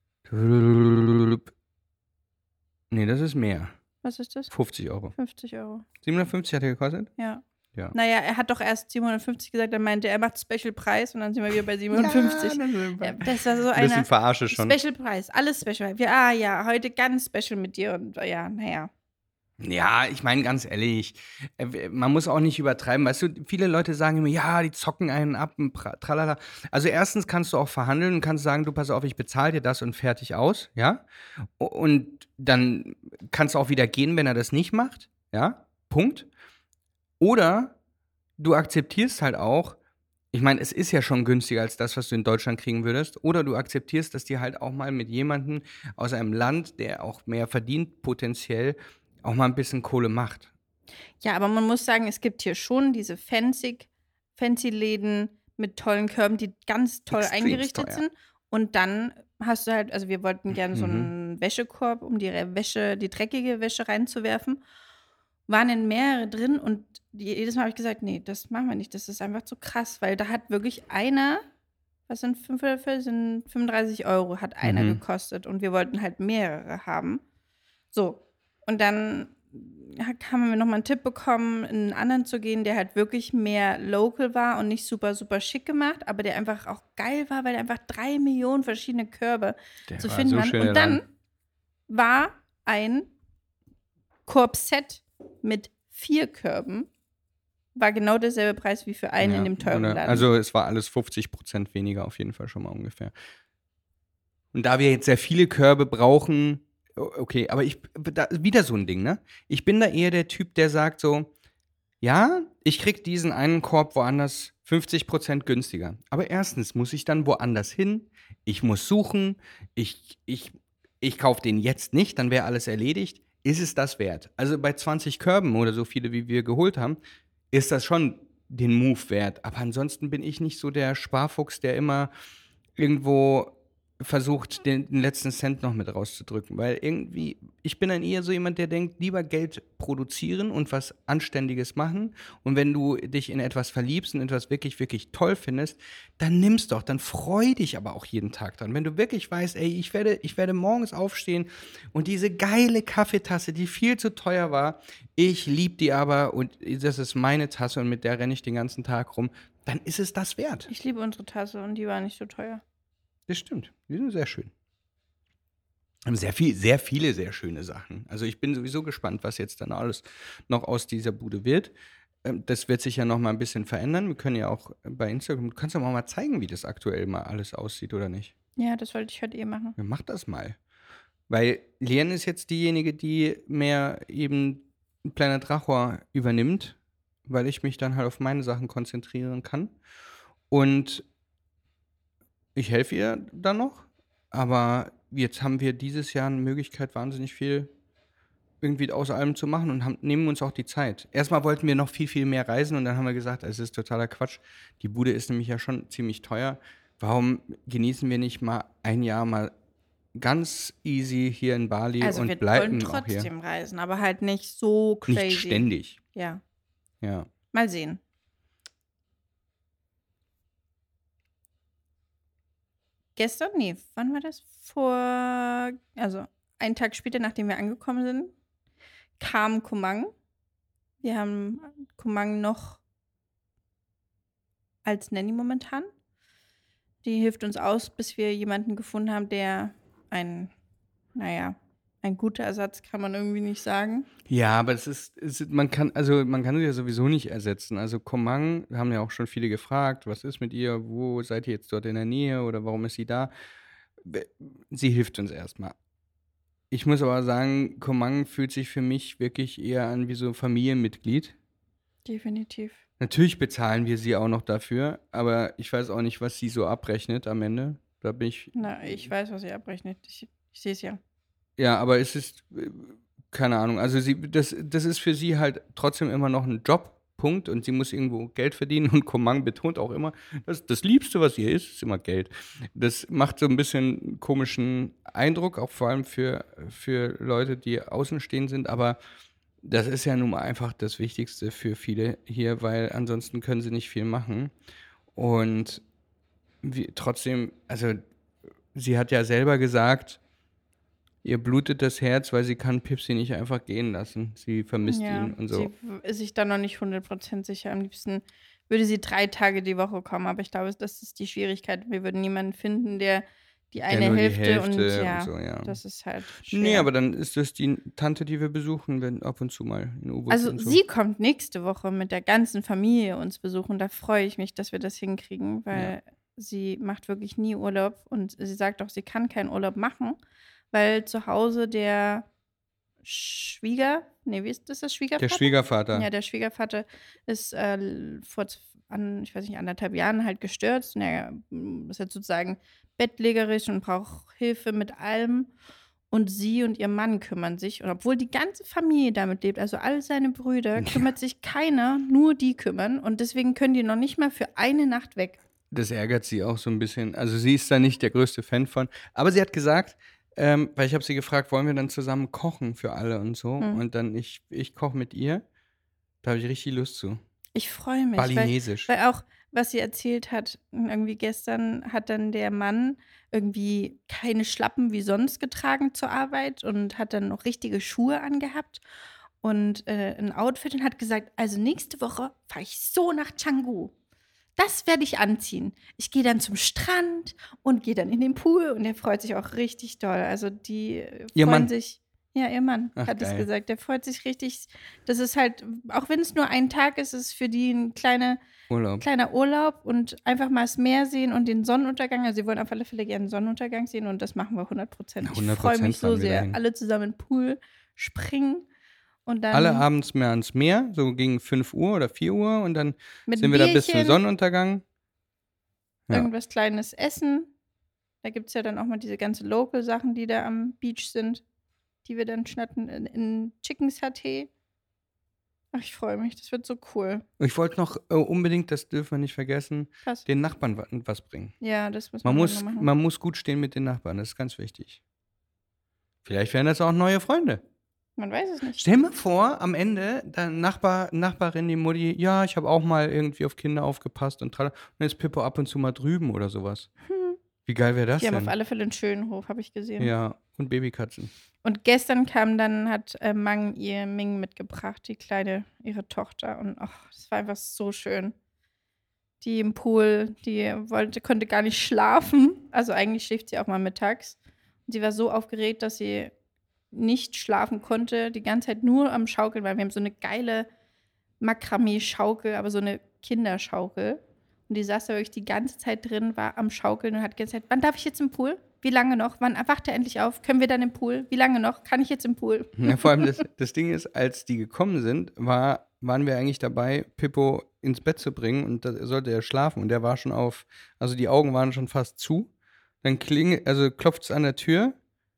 Nee, das ist mehr. Was ist das? fünfzig Euro. fünfzig Euro. siebenhundertfünfzig hat er gekostet? Ja. Ja. Naja, er hat doch erst siebenhundertfünfzig gesagt, er meinte, er macht Special-Preis und dann sind wir wieder bei siebenhundertfünfzig. Ja, Ja, das ist das war so ein bisschen einer verarsche schon. Special-Preis, alles Special. Wir, ah ja, heute ganz Special mit dir und ja, naja. Ja, ich meine ganz ehrlich, äh, man muss auch nicht übertreiben. Weißt du, viele Leute sagen immer, ja, die zocken einen ab, und pra- tralala. Also erstens kannst du auch verhandeln und kannst sagen, du pass auf, ich bezahle dir das und fertig aus, ja. O- Und dann kannst du auch wieder gehen, wenn er das nicht macht, ja. Punkt. Oder du akzeptierst halt auch, ich meine, es ist ja schon günstiger als das, was du in Deutschland kriegen würdest. Oder du akzeptierst, dass die halt auch mal mit jemandem aus einem Land, der auch mehr verdient, potenziell auch mal ein bisschen Kohle macht. Ja, aber man muss sagen, es gibt hier schon diese fancy, fancy Läden mit tollen Körben, die ganz toll Extremst eingerichtet teuer. sind. Und dann hast du halt, also wir wollten gerne so Mhm. einen Wäschekorb, um die Re- Wäsche, die dreckige Wäsche reinzuwerfen. Waren in mehrere drin und jedes Mal habe ich gesagt, nee, das machen wir nicht. Das ist einfach zu krass, weil da hat wirklich einer was sind fünf Löffel? Sind fünfunddreißig Euro hat einer Mhm. gekostet und wir wollten halt mehrere haben. So, und dann ha- haben wir nochmal einen Tipp bekommen, in einen anderen zu gehen, der halt wirklich mehr local war und nicht super, super schick gemacht, aber der einfach auch geil war, weil er einfach drei Millionen verschiedene Körbe Der zu war finden so waren. schön, der Und dann Laden. war ein Korbset mit vier Körben, war genau derselbe Preis wie für einen in Ja, dem teuren oder, Laden. also es war alles fünfzig Prozent weniger auf jeden Fall schon mal ungefähr. Und da wir jetzt sehr viele Körbe brauchen, o- okay, aber ich, da, wieder so ein Ding, ne? Ich bin da eher der Typ, der sagt so, ja, ich krieg diesen einen Korb woanders fünfzig Prozent günstiger. Aber erstens muss ich dann woanders hin, ich muss suchen, ich, ich, ich kaufe den jetzt nicht, dann wäre alles erledigt. Ist es das wert? Also bei zwanzig Körben oder so viele, wie wir geholt haben, ist das schon den Move wert. Aber ansonsten bin ich nicht so der Sparfuchs, der immer irgendwo versucht, den, den letzten Cent noch mit rauszudrücken. Weil irgendwie, ich bin dann eher so jemand, der denkt, lieber Geld produzieren und was Anständiges machen. Und wenn du dich in etwas verliebst und etwas wirklich, wirklich toll findest, dann nimm's doch, dann freu dich aber auch jeden Tag dran. Wenn du wirklich weißt, ey, ich werde, ich werde morgens aufstehen und diese geile Kaffeetasse, die viel zu teuer war, ich lieb die aber und das ist meine Tasse und mit der renne ich den ganzen Tag rum, dann ist es das wert. Ich liebe unsere Tasse und die war nicht so teuer. Das stimmt. Die sind sehr schön. Haben sehr viel, sehr viele sehr schöne Sachen. Also ich bin sowieso gespannt, was jetzt dann alles noch aus dieser Bude wird. Ähm, Das wird sich ja noch mal ein bisschen verändern. Wir können ja auch bei Instagram, du kannst ja auch mal zeigen, wie das aktuell mal alles aussieht, oder nicht? Ja, das wollte ich heute eh machen. Ja, mach das mal. Weil Lien ist jetzt diejenige, die mehr eben Planet Rachor übernimmt, weil ich mich dann halt auf meine Sachen konzentrieren kann. Und ich helfe ihr dann noch, aber jetzt haben wir dieses Jahr eine Möglichkeit, wahnsinnig viel irgendwie aus allem zu machen und haben, nehmen uns auch die Zeit. Erstmal wollten wir noch viel, viel mehr reisen und dann haben wir gesagt, es ist totaler Quatsch. Die Bude ist nämlich ja schon ziemlich teuer. Warum genießen wir nicht mal ein Jahr mal ganz easy hier in Bali Also wir und wollen bleiben auch hier? trotzdem reisen, aber halt nicht so crazy. Nicht ständig. Ja, Ja. mal sehen. Gestern? Nee, wann war das? Vor, also einen Tag später, nachdem wir angekommen sind, kam Kumang. Wir haben Kumang noch als Nanny momentan. Die hilft uns aus, bis wir jemanden gefunden haben, der ein, naja, ein guter Ersatz kann man irgendwie nicht sagen. Ja, aber es ist, es ist, man kann, also man kann sie ja sowieso nicht ersetzen. Also Komang, haben ja auch schon viele gefragt, was ist mit ihr, wo seid ihr jetzt dort in der Nähe oder warum ist sie da? Be- Sie hilft uns erstmal. Ich muss aber sagen, Komang fühlt sich für mich wirklich eher an wie so ein Familienmitglied. Definitiv. Natürlich bezahlen wir sie auch noch dafür, aber ich weiß auch nicht, was sie so abrechnet am Ende. Da bin ich, Na, ich weiß, was ihr abrechnet. Ich, ich sehe es ja. ja, aber es ist, äh, keine Ahnung, also sie, das, das ist für sie halt trotzdem immer noch ein Job, Punkt, und sie muss irgendwo Geld verdienen und Komang betont auch immer, das, das Liebste, was ihr ist, ist immer Geld. Das macht so ein bisschen einen komischen Eindruck, auch vor allem für, für Leute, die außenstehend sind, aber das ist ja nun mal einfach das Wichtigste für viele hier, weil ansonsten können sie nicht viel machen. Und wie, trotzdem, also sie hat ja selber gesagt, ihr blutet das Herz, weil sie kann Pipsi nicht einfach gehen lassen. Sie vermisst Ja, ihn und sie so. w- ist sich da noch nicht hundert Prozent sicher. Am liebsten würde sie drei Tage die Woche kommen, aber ich glaube, das ist die Schwierigkeit. Wir würden niemanden finden, der die Der eine nur die Hälfte, und Hälfte und ja, so, ja. das ist halt schwer. Nee, aber dann ist das die Tante, die wir besuchen, wenn ab und zu mal in U-Boots Also und so. sie kommt nächste Woche mit der ganzen Familie uns besuchen. Da freue ich mich, dass wir das hinkriegen, weil sie macht wirklich nie Urlaub und sie sagt auch, sie kann keinen Urlaub machen, weil zu Hause der Schwieger, nee, wie ist das, das Schwiegervater? Der Schwiegervater. Ja, der Schwiegervater ist äh, vor, z- an, ich weiß nicht, anderthalb Jahren halt gestürzt. Und er mm, ist jetzt sozusagen bettlägerisch und braucht Hilfe mit allem. Und sie und ihr Mann kümmern sich. Und obwohl die ganze Familie damit lebt, also all seine Brüder, kümmert sich keiner, nur die kümmern. Und deswegen können die noch nicht mal für eine Nacht weg. Das ärgert sie auch so ein bisschen. Also sie ist da nicht der größte Fan von. Aber sie hat gesagt, ähm, weil ich habe sie gefragt, wollen wir dann zusammen kochen für alle und so. Hm. Und dann ich, ich koche mit ihr. Da habe ich richtig Lust zu. Ich freue mich. Weil, Balinesisch. weil auch, was sie erzählt hat. Irgendwie gestern hat dann der Mann irgendwie keine Schlappen wie sonst getragen zur Arbeit und hat dann noch richtige Schuhe angehabt und äh, ein Outfit und hat gesagt, also nächste Woche fahre ich so nach Canggu. Das werde ich anziehen. Ich gehe dann zum Strand und gehe dann in den Pool und er freut sich auch richtig doll. Also die äh, Ihr freuen Mann? sich. Ja, ihr Mann Ach, hat es geil. gesagt. Der freut sich richtig. Das ist halt, auch wenn es nur ein Tag ist, ist es für die ein kleine, Urlaub. kleiner Urlaub und einfach mal das Meer sehen und den Sonnenuntergang. Also sie wollen auf alle Fälle gerne den Sonnenuntergang sehen und das machen wir hundert Prozent. Na, Ich hundert freue mich Prozent so fahren wir sehr. dahin. Alle zusammen im Pool springen und dann Alle abends mehr ans Meer, so gegen fünf Uhr oder vier Uhr und dann mit sind einem wir da bis zum Bierchen Sonnenuntergang. Ja. irgendwas Kleines essen. Da gibt es ja dann auch mal diese ganzen Local-Sachen, die da am Beach sind, die wir dann schnatten in, in Chicken Saté. Ach, ich freue mich, das wird so cool. Ich wollte noch äh, unbedingt, das dürfen wir nicht vergessen, Krass. den Nachbarn wa- was bringen. Ja, das müssen Man wir muss, noch machen. man muss gut stehen mit den Nachbarn, das ist ganz wichtig. Vielleicht werden das auch neue Freunde. Man weiß es nicht. Stell mir vor, am Ende, deine Nachbar, Nachbarin, die Mutti, ja, ich habe auch mal irgendwie auf Kinder aufgepasst und tralala. Und dann ist Pippo ab und zu mal drüben oder sowas. Hm. Wie geil wäre das Die haben denn? auf alle Fälle einen schönen Hof, habe ich gesehen. Ja, und Babykatzen. Und gestern kam dann, hat äh, Mang ihr Ming mitgebracht, die Kleine, ihre Tochter. Und ach, das war einfach so schön. Die im Pool, die wollte, konnte gar nicht schlafen. Also eigentlich schläft sie auch mal mittags. Und sie war so aufgeregt, dass sie nicht schlafen konnte, die ganze Zeit nur am Schaukeln, weil wir haben so eine geile Makramee-Schaukel, aber so eine Kinderschaukel. Und die saß da wirklich die ganze Zeit drin, war am Schaukeln und hat gesagt, wann darf ich jetzt im Pool? Wie lange noch? Wann wacht er endlich auf? Können wir dann im Pool? Wie lange noch? Kann ich jetzt im Pool? Ja, vor allem das, das Ding ist, als die gekommen sind, war, waren wir eigentlich dabei, Pippo ins Bett zu bringen und da sollte er schlafen und der war schon auf, also die Augen waren schon fast zu. Dann klingelt, also klopft es an der Tür.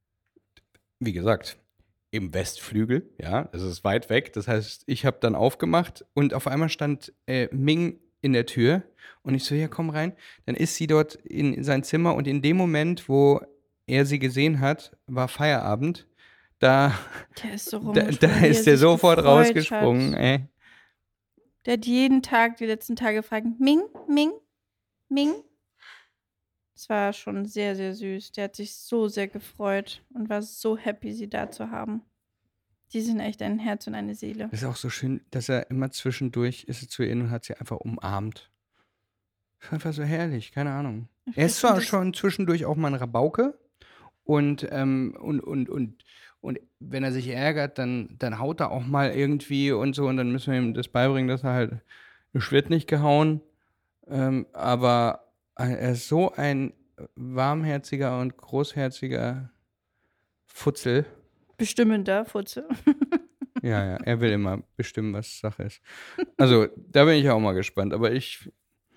Wie gesagt, im Westflügel, ja, es ist weit weg. Das heißt, ich habe dann aufgemacht und auf einmal stand äh, Ming in der Tür und ich so, ja, komm rein. Dann ist sie dort in, in sein Zimmer und in dem Moment, wo er sie gesehen hat, war Feierabend. Da, Der ist so da, rumgesprungen, da wie er ist der sich sofort gefreut rausgesprungen, hat. ey. Der hat jeden Tag, die letzten Tage gefragt, Ming, Ming, Ming. Das war schon sehr, sehr süß. Der hat sich so sehr gefreut und war so happy, sie da zu haben. Die sind echt ein Herz und eine Seele. Das ist auch so schön, dass er immer zwischendurch ist er zu ihr und hat sie einfach umarmt. Das ist einfach so herrlich, keine Ahnung. Er ist Ich zwar find das- schon zwischendurch auch mal ein Rabauke und, ähm, und, und, und, und wenn er sich ärgert, dann, dann haut er auch mal irgendwie und so und dann müssen wir ihm das beibringen, dass er halt, es wird nicht gehauen, ähm, aber er ist so ein warmherziger und großherziger Futzel. Bestimmender Futze. Ja, ja, er will immer bestimmen, was Sache ist. Also, da bin ich auch mal gespannt, aber ich,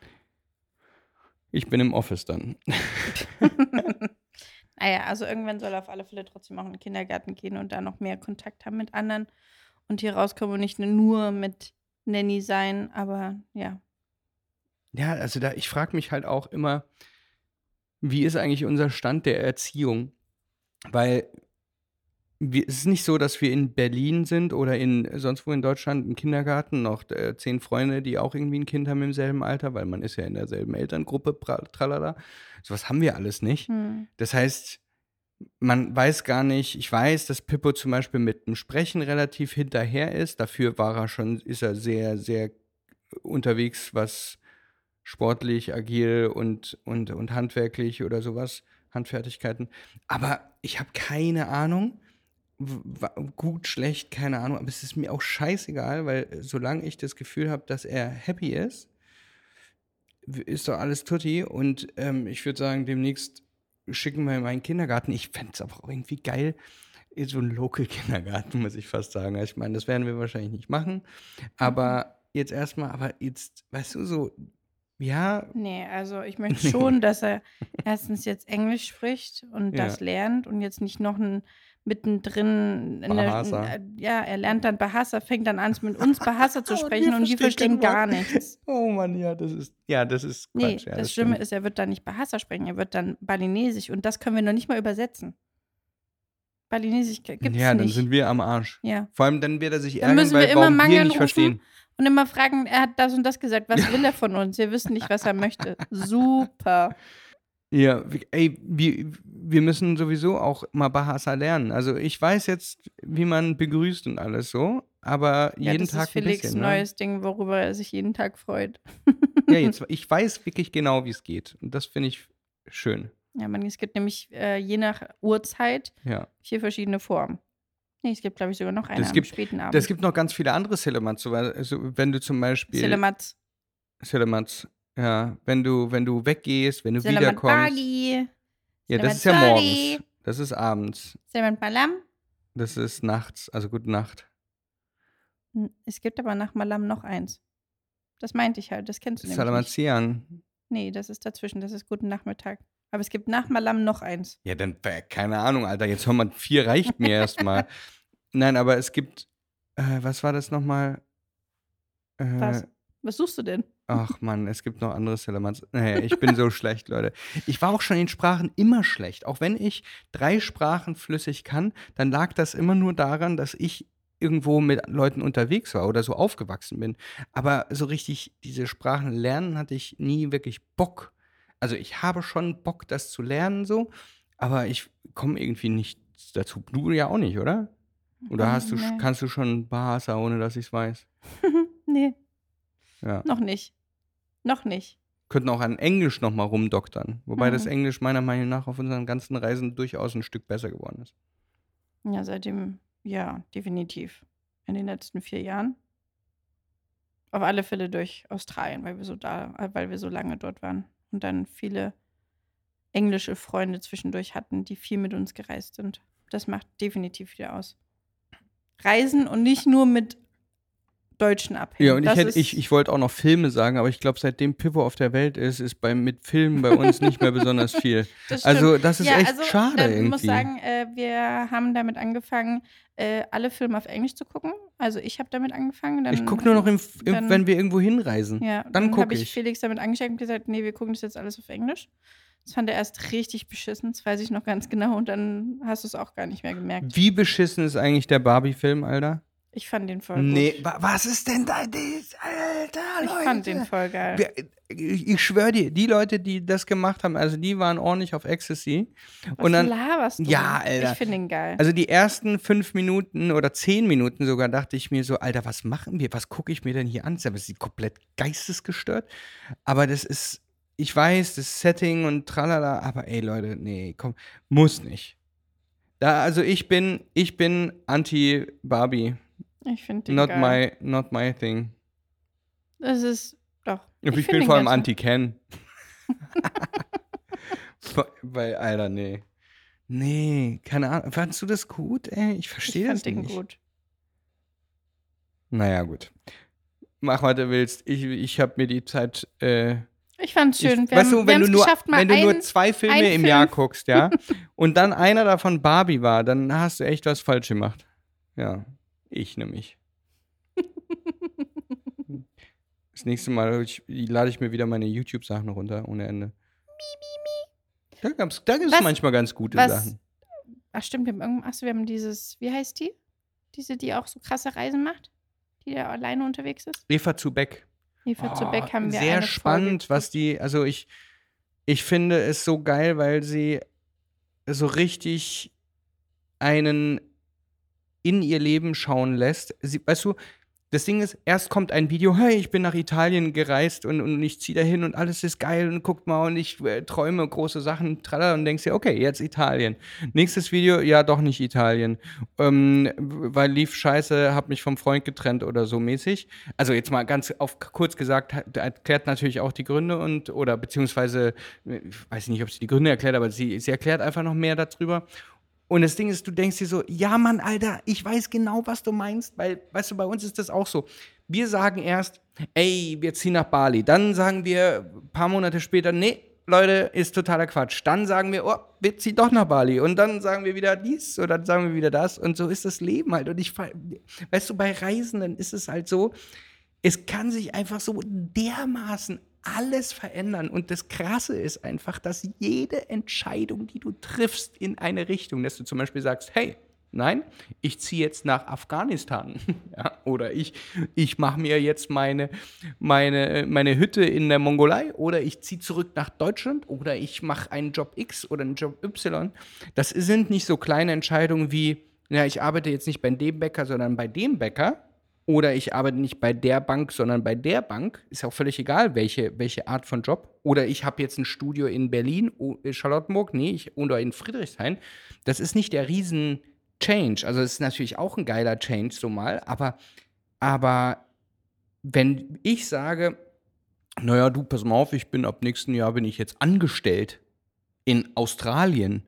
ich bin im Office dann. Naja, also irgendwann soll er auf alle Fälle trotzdem auch in den Kindergarten gehen und da noch mehr Kontakt haben mit anderen und hier rauskommen und nicht nur mit Nanny sein, aber ja. Ja, also da, ich frage mich halt auch immer, wie ist eigentlich unser Stand der Erziehung? Weil wir, es ist nicht so, dass wir in Berlin sind oder in sonst wo in Deutschland im Kindergarten noch äh, zehn Freunde, die auch irgendwie ein Kind haben im selben Alter, weil man ist ja in derselben Elterngruppe, pra- tralala. Sowas haben wir alles nicht. Hm. Das heißt, man weiß gar nicht, ich weiß, dass Pippo zum Beispiel mit dem Sprechen relativ hinterher ist. Dafür war er schon, ist er sehr, sehr unterwegs, was sportlich, agil und, und, und handwerklich oder sowas, Handfertigkeiten. Aber ich habe keine Ahnung, w- wa- gut, schlecht, keine Ahnung, aber es ist mir auch scheißegal, weil äh, solange ich das Gefühl habe, dass er happy ist, w- ist doch alles tutti und ähm, ich würde sagen, demnächst schicken wir in meinen Kindergarten. Ich fände es aber auch irgendwie geil, in so einen Local-Kindergarten, muss ich fast sagen. Also ich meine, das werden wir wahrscheinlich nicht machen, aber jetzt erstmal, aber jetzt, weißt du, so, ja, Nee, also ich möchte schon, dass er erstens jetzt Englisch spricht und Ja. das lernt und jetzt nicht noch ein mittendrin in der, Bahasa. ja, er lernt dann Bahasa, fängt dann an mit uns Bahasa zu Und sprechen wir und wir verstehen verstehen kein gar Wort. nichts. Oh Mann, ja, das ist, ja, das ist Nee, Quatsch. Ja, das Schlimme stimmt. ist, er wird dann nicht Bahasa sprechen, er wird dann Balinesisch und das können wir noch nicht mal übersetzen. Balinesisch gibt es Ja, dann nicht. sind wir am Arsch. Ja. Vor allem dann wird er sich Dann ärgern, müssen wir weil immer warum Mang wir nicht anrufen verstehen. Und immer fragen, er hat das und das gesagt, was will er von uns? Wir wissen nicht, was er möchte. Super. Ja, wie- ey, wir, wir müssen sowieso auch mal Bahasa lernen. Also ich weiß jetzt, wie man begrüßt und alles so, aber Ja, jeden das Tag ist ein Felix' bisschen. Ne? neues Ding, worüber er sich jeden Tag freut. Ja, jetzt, ich weiß wirklich genau, wie es geht. Und das finde ich schön. Ja, man, es gibt nämlich äh, je nach Uhrzeit Ja. vier verschiedene Formen. Nee, es gibt, glaube ich, sogar noch eine Das am gibt, späten Abend. das gibt noch ganz viele andere Selemats. So, also, wenn du zum Beispiel. Selamat. Selemats. Ja, wenn du, wenn du weggehst, wenn du Selamat wiederkommst. Pagi. Ja, das Selamat ist ja Sore. morgens. Das ist abends. Selamat Malam. Das ist nachts. Also gute Nacht. Hm, Es gibt aber nach Malam noch eins. Das meinte ich halt, das kennst du nämlich Salamat nicht. Siang. Nee, das ist dazwischen, das ist Guten Nachmittag. Aber es gibt nach Malam noch eins. Ja, dann, äh, keine Ahnung, Alter. Jetzt hör mal, vier reicht mir erstmal. Nein, aber es gibt. Äh, was war das nochmal? Äh, Was? Was suchst du denn? Ach Mann, es gibt noch andere Salamats. Naja, ich bin so schlecht, Leute. Ich war auch schon in Sprachen immer schlecht. Auch wenn ich drei Sprachen flüssig kann, dann lag das immer nur daran, dass ich irgendwo mit Leuten unterwegs war oder so aufgewachsen bin. Aber so richtig diese Sprachen lernen hatte ich nie wirklich Bock. Also ich habe schon Bock, das zu lernen so, aber ich komme irgendwie nicht dazu. Du ja auch nicht, oder? Oder hast du, Nee. kannst du schon Bahasa, ohne dass ich es weiß? Nee, Ja. noch nicht. Noch nicht. Könnten auch an Englisch nochmal rumdoktern. Wobei Mhm. das Englisch meiner Meinung nach auf unseren ganzen Reisen durchaus ein Stück besser geworden ist. Ja, seitdem, ja, definitiv. In den letzten vier Jahren. Auf alle Fälle durch Australien, weil wir so da, äh, weil wir so lange dort waren. Und dann viele englische Freunde zwischendurch hatten, die viel mit uns gereist sind. Das macht definitiv wieder aus. Reisen und nicht nur mit Deutschen abhängen. Ja, und ich, Das hätte, ist- ich, ich wollte auch noch Filme sagen, aber ich glaube, seitdem Pivot auf der Welt ist, ist bei, mit Filmen bei uns nicht mehr besonders viel. Das stimmt. Also, das ist ja, echt also, schade dann irgendwie. muss sagen, äh, wir haben damit angefangen, äh, alle Filme auf Englisch zu gucken. Also ich habe damit angefangen. Dann, ich gucke nur noch, im, im, dann- wenn wir irgendwo hinreisen. Ja, Dann dann gucke habe ich ich. Felix damit angesteckt und gesagt, nee, wir gucken das jetzt alles auf Englisch. Das fand er erst richtig beschissen, das weiß ich noch ganz genau. Und dann hast du es auch gar nicht mehr gemerkt. Wie beschissen ist eigentlich der Barbie-Film, Alter? Ich fand den voll Nee, gut. wa- was ist denn da? Das, Alter, Ich Leute. fand den voll geil. Wir- Ich, ich schwöre dir, die Leute, die das gemacht haben, also die waren ordentlich auf Ecstasy. Was Und dann, laberst du? Ja, Alter. Ich finde den geil. also die ersten fünf Minuten oder zehn Minuten sogar, dachte ich mir so, Alter, was machen wir? Was gucke ich mir denn hier an? Das ist komplett geistesgestört. Aber das ist, ich weiß, das Setting und tralala, aber ey, Leute, nee, komm, muss nicht. Da, also ich bin, ich bin anti-Barbie. ich finde den Not geil. my, not my thing. Das ist, doch. Ich, find bin den vor allem ganz- anti-Ken. Weil, Alter, nee. Nee, keine Ahnung. Fandst du das gut, ey? Ich Ich verstehe das fand den nicht. gut. Naja, gut. Mach, was du willst. Ich, ich habe mir die Zeit. Äh, Ich fand's schön. ich, wir weißt haben, du, wir wenn du, haben's nur, geschafft, mal wenn du nur ein, zwei Filme ein im Film- Jahr guckst, ja, und dann einer davon Barbie war, dann hast du echt was falsch gemacht. Ja, ich nämlich. Das nächste Mal ich, lade ich mir wieder meine YouTube-Sachen runter, ohne Ende. Da, gab's, da gibt es Was- manchmal ganz gute was- Sachen. Ach stimmt, wir haben, irgend- ach so, wir haben dieses, wie heißt die? Diese, die auch so krasse Reisen macht? Die da alleine unterwegs ist? Eva zu Beck. Eva zu Beck haben wir Sehr eine spannend, Folge was die, also ich, ich finde es so geil, weil sie so richtig einen in ihr Leben schauen lässt. Sie, weißt du, das Ding ist, erst kommt ein Video, hey, ich bin nach Italien gereist und, und ich ziehe dahin und alles ist geil und guckt mal und ich äh, träume große Sachen, tralala, und denkst dir, okay, jetzt Italien. Nächstes Video, ja, doch nicht Italien. Ähm, weil lief scheiße, hab mich vom Freund getrennt oder so mäßig. Also jetzt mal ganz auf kurz gesagt, hat- erklärt natürlich auch die Gründe und, oder beziehungsweise, ich weiß nicht, ob sie die Gründe erklärt, aber sie, sie erklärt einfach noch mehr darüber. Und das Ding ist, du denkst dir so, ja Mann, Alter, ich weiß genau, was du meinst, weil, weißt du, bei uns ist das auch so. Wir sagen erst, ey, wir ziehen nach Bali. Dann sagen wir ein paar Monate später, nee, Leute, ist totaler Quatsch. Dann sagen wir, oh, wir ziehen doch nach Bali. Und dann sagen wir wieder dies oder dann sagen wir wieder das. Und so ist das Leben halt. Und ich, weißt du, bei Reisenden ist es halt so, es kann sich einfach so dermaßen alles verändern. Und das Krasse ist einfach, dass jede Entscheidung, die du triffst in eine Richtung, dass du zum Beispiel sagst, hey, Nein, ich ziehe jetzt nach Afghanistan. Ja, oder ich, ich mache mir jetzt meine, meine, meine Hütte in der Mongolei. Oder ich ziehe zurück nach Deutschland. Oder ich mache einen Job X oder einen Job Y. Das sind nicht so kleine Entscheidungen wie, ja, ich arbeite jetzt nicht bei dem Bäcker, sondern bei dem Bäcker. Oder ich arbeite nicht bei der Bank, sondern bei der Bank. Ist ja auch völlig egal, welche, welche Art von Job. Oder ich habe jetzt ein Studio in Berlin, o- Charlottenburg, nee, ich, oder in Friedrichshain. Das ist nicht der riesen Change. Also es ist natürlich auch ein geiler Change so mal. Aber, aber wenn ich sage, naja, du, pass mal auf, ich bin ab nächsten Jahr bin ich jetzt angestellt in Australien.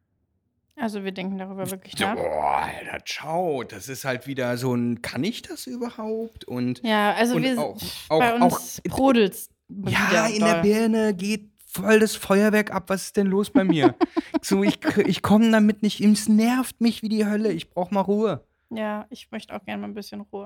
Also wir denken darüber wirklich So, nach. oh, Alter, ciao, das ist halt wieder so ein, kann ich das überhaupt? Und, Ja, also und wir, auch, bei auch, uns auch brodelt's ja, wieder in der doll. Birne geht voll das Feuerwerk ab. Was ist denn los bei mir? so, ich, ich komme damit nicht, es nervt mich wie die Hölle. Ich brauche mal Ruhe. Ja, ich möchte auch gerne mal ein bisschen Ruhe.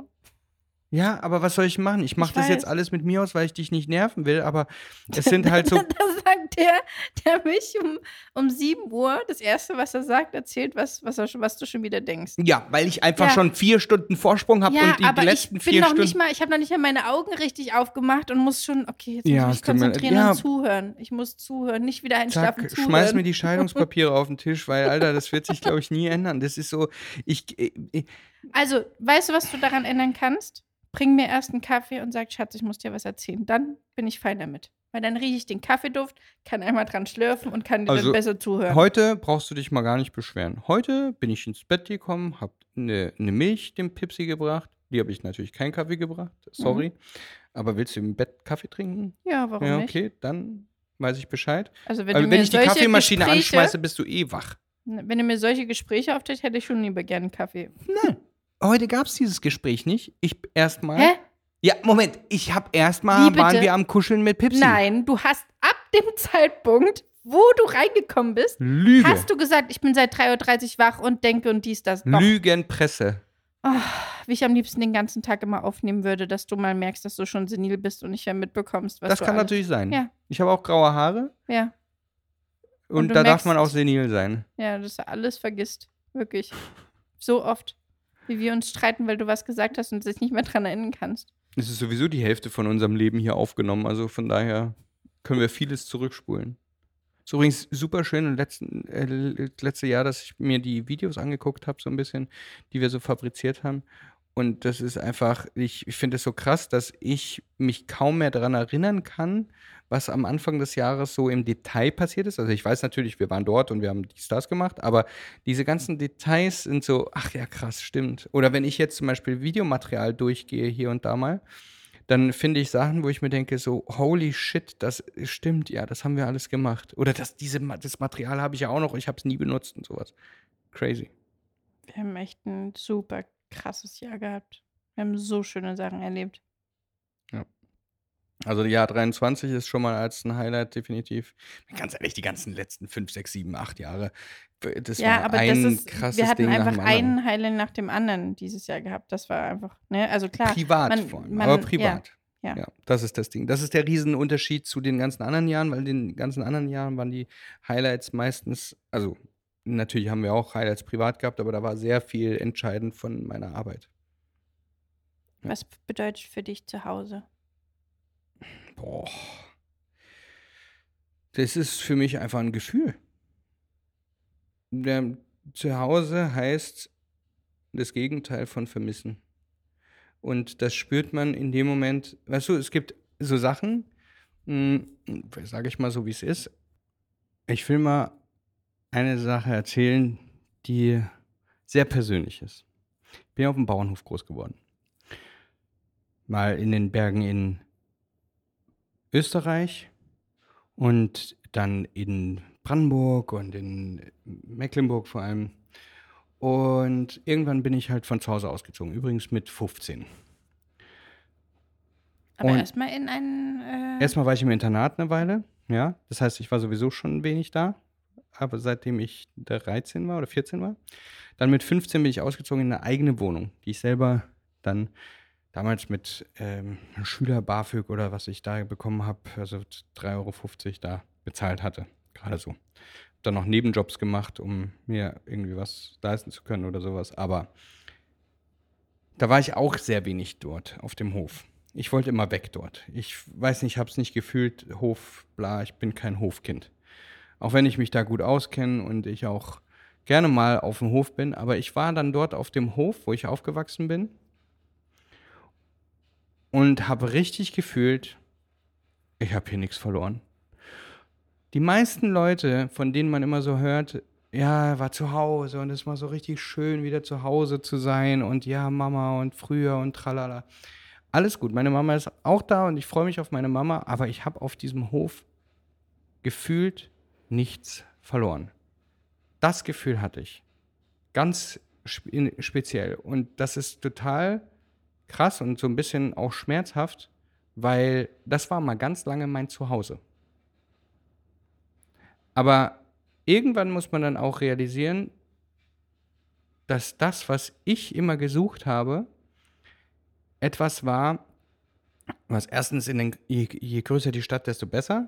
Ja, aber was soll ich machen? Ich mache Ich das jetzt weiß. alles mit mir aus, weil ich dich nicht nerven will, aber es sind halt so. Da sagt der, der mich um, um sieben Uhr, das Erste, was er sagt, erzählt, was, was, er, schon- was du schon wieder denkst. Ja, weil ich einfach Ja. schon vier Stunden Vorsprung habe Ja, und die aber letzten ich bin vier noch Stunden. nicht mal, ich habe noch nicht mal meine Augen richtig aufgemacht und muss schon, okay, jetzt Ja, muss es ich tut mich mir- konzentrieren ja. und zuhören. Ich muss zuhören, nicht wieder einschlafen, Zack, zuhören. schmeiß mir die Scheidungspapiere auf den Tisch, weil, Alter, das wird sich, glaube ich, nie ändern. Das ist so, ich, ich Also, weißt du, was du daran ändern kannst? Bring mir erst einen Kaffee und sag, Schatz, ich muss dir was erzählen. Dann bin ich fein damit. Weil dann rieche ich den Kaffeeduft, kann einmal dran schlürfen und kann dir Also, dann besser zuhören. heute brauchst du dich mal gar nicht beschweren. Heute bin ich ins Bett gekommen, hab eine ne Milch dem Pipsi gebracht. Die habe ich natürlich keinen Kaffee gebracht, sorry. Aber willst du im Bett Kaffee trinken? Ja, warum Ja, nicht? okay, dann weiß ich Bescheid. Also, wenn Aber du wenn mir ich die solche Kaffeemaschine Gespräche, anschmeiße, bist du eh wach. wenn du mir solche Gespräche auftritt, hätte ich schon lieber gerne einen Kaffee. Nein, heute gab es dieses Gespräch nicht. Ich erstmal. Hä? Ja, Moment, ich habe Wie erstmal, bitte? waren wir am Kuscheln mit Pipsi. Nein, du hast ab dem Zeitpunkt, wo du reingekommen bist, Lüge. hast du gesagt, ich bin seit drei Uhr dreißig wach und denke und dies, das. Doch. Lügenpresse. Oh, wie ich am liebsten den ganzen Tag immer aufnehmen würde, dass du mal merkst, dass du schon senil bist und nicht mehr mitbekommst, was Das du kann alles. natürlich sein. Ja. Ich habe auch graue Haare Ja, und, Und du da darf merkst- man auch senil sein. ja, dass du alles vergisst. Wirklich. So oft. Wie wir uns streiten, weil du was gesagt hast und dich nicht mehr dran erinnern kannst. Es ist sowieso die Hälfte von unserem Leben hier aufgenommen, also von daher können wir vieles zurückspulen. Ist übrigens super schön im letzten, äh, letzte Jahr, dass ich mir die Videos angeguckt habe, so ein bisschen, die wir so fabriziert haben. Und das ist einfach, ich, ich finde es so krass, dass ich mich kaum mehr daran erinnern kann, was am Anfang des Jahres so im Detail passiert ist. Also ich weiß natürlich, wir waren dort und wir haben die Stars gemacht, aber diese ganzen Details sind so, ach ja, krass, stimmt. Oder wenn ich jetzt zum Beispiel Videomaterial durchgehe hier und da mal, dann finde ich Sachen, wo ich mir denke, so, holy shit, das stimmt, ja, das haben wir alles gemacht. Oder das, diese, Ma- das Material habe ich ja auch noch, ich habe es nie benutzt und sowas. Crazy. Wir haben echt ein super krasses Jahr gehabt. Wir haben so schöne Sachen erlebt. Also Jahr dreiundzwanzig ist schon mal als ein Highlight definitiv. Ganz ehrlich, die ganzen letzten fünf, sechs, sieben, acht Jahre, das Ja, war aber ein das ist, krasses wir hatten Ding nach einfach dem anderen. einen Highlight nach dem anderen dieses Jahr gehabt. Das war einfach, ne, also klar. Privat man- vor allem, man- aber privat. ja, ja. Ja, das ist das Ding. Das ist der Riesenunterschied zu den ganzen anderen Jahren, weil in den ganzen anderen Jahren waren die Highlights meistens, also natürlich haben wir auch Highlights privat gehabt, aber da war sehr viel entscheidend von meiner Arbeit. Was bedeutet für dich zu Hause? Boah. Das ist für mich einfach ein Gefühl. Der, zu Hause heißt das Gegenteil von vermissen. Und das spürt man in dem Moment, weißt du, es gibt so Sachen, sage ich mal so, wie es ist. Ich will mal eine Sache erzählen, die sehr persönlich ist. Ich bin auf dem Bauernhof groß geworden. Mal in den Bergen in Österreich und dann in Brandenburg und in Mecklenburg vor allem. Und irgendwann bin ich halt von zu Hause ausgezogen, übrigens mit fünfzehn. Aber Und- erstmal in einen. Äh, Erstmal war ich im Internat eine Weile, ja. Das heißt, ich war sowieso schon wenig da. Aber seitdem ich dreizehn war oder vierzehn war. Dann mit fünfzehn bin ich ausgezogen in eine eigene Wohnung, die ich selber dann damals mit ähm, Schüler-BAföG oder was ich da bekommen habe, also drei Euro fünfzig da bezahlt hatte. Gerade so. dann noch Nebenjobs gemacht, um mir irgendwie was leisten zu können oder sowas. Aber da war ich auch sehr wenig dort auf dem Hof. Ich wollte immer weg dort. Ich weiß nicht, ich habe es nicht gefühlt, Hof, bla, ich bin kein Hofkind. Auch wenn ich mich da gut auskenne und ich auch gerne mal auf dem Hof bin. Aber ich war dann dort auf dem Hof, wo ich aufgewachsen bin und habe richtig gefühlt, ich habe hier nichts verloren. Die meisten Leute, von denen man immer so hört, ja, er war zu Hause und es war so richtig schön, wieder zu Hause zu sein und ja, Mama und früher und tralala. Alles gut, meine Mama ist auch da und ich freue mich auf meine Mama, aber ich habe auf diesem Hof gefühlt nichts verloren. Das Gefühl hatte ich. Ganz spe- speziell. Und das ist total krass und so ein bisschen auch schmerzhaft, weil das war mal ganz lange mein Zuhause. Aber irgendwann muss man dann auch realisieren, dass das, was ich immer gesucht habe, etwas war, was erstens in den, je, je größer die Stadt, desto besser,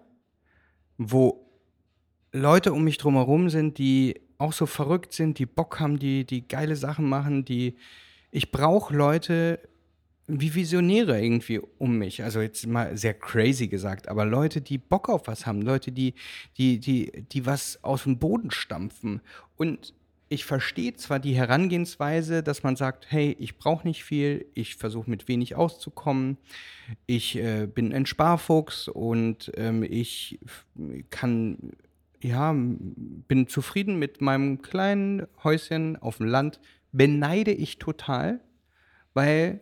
wo Leute um mich drumherum sind, die auch so verrückt sind, die Bock haben, die, die geile Sachen machen, die ich brauche Leute wie Visionäre irgendwie um mich. Also jetzt mal sehr crazy gesagt, aber Leute, die Bock auf was haben, Leute, die, die, die, die was aus dem Boden stampfen. Und ich verstehe zwar die Herangehensweise, dass man sagt, hey, ich brauche nicht viel, ich versuche mit wenig auszukommen, ich äh, bin ein Sparfuchs und ähm, ich f- kann, ja, m- bin zufrieden mit meinem kleinen Häuschen auf dem Land, beneide ich total, weil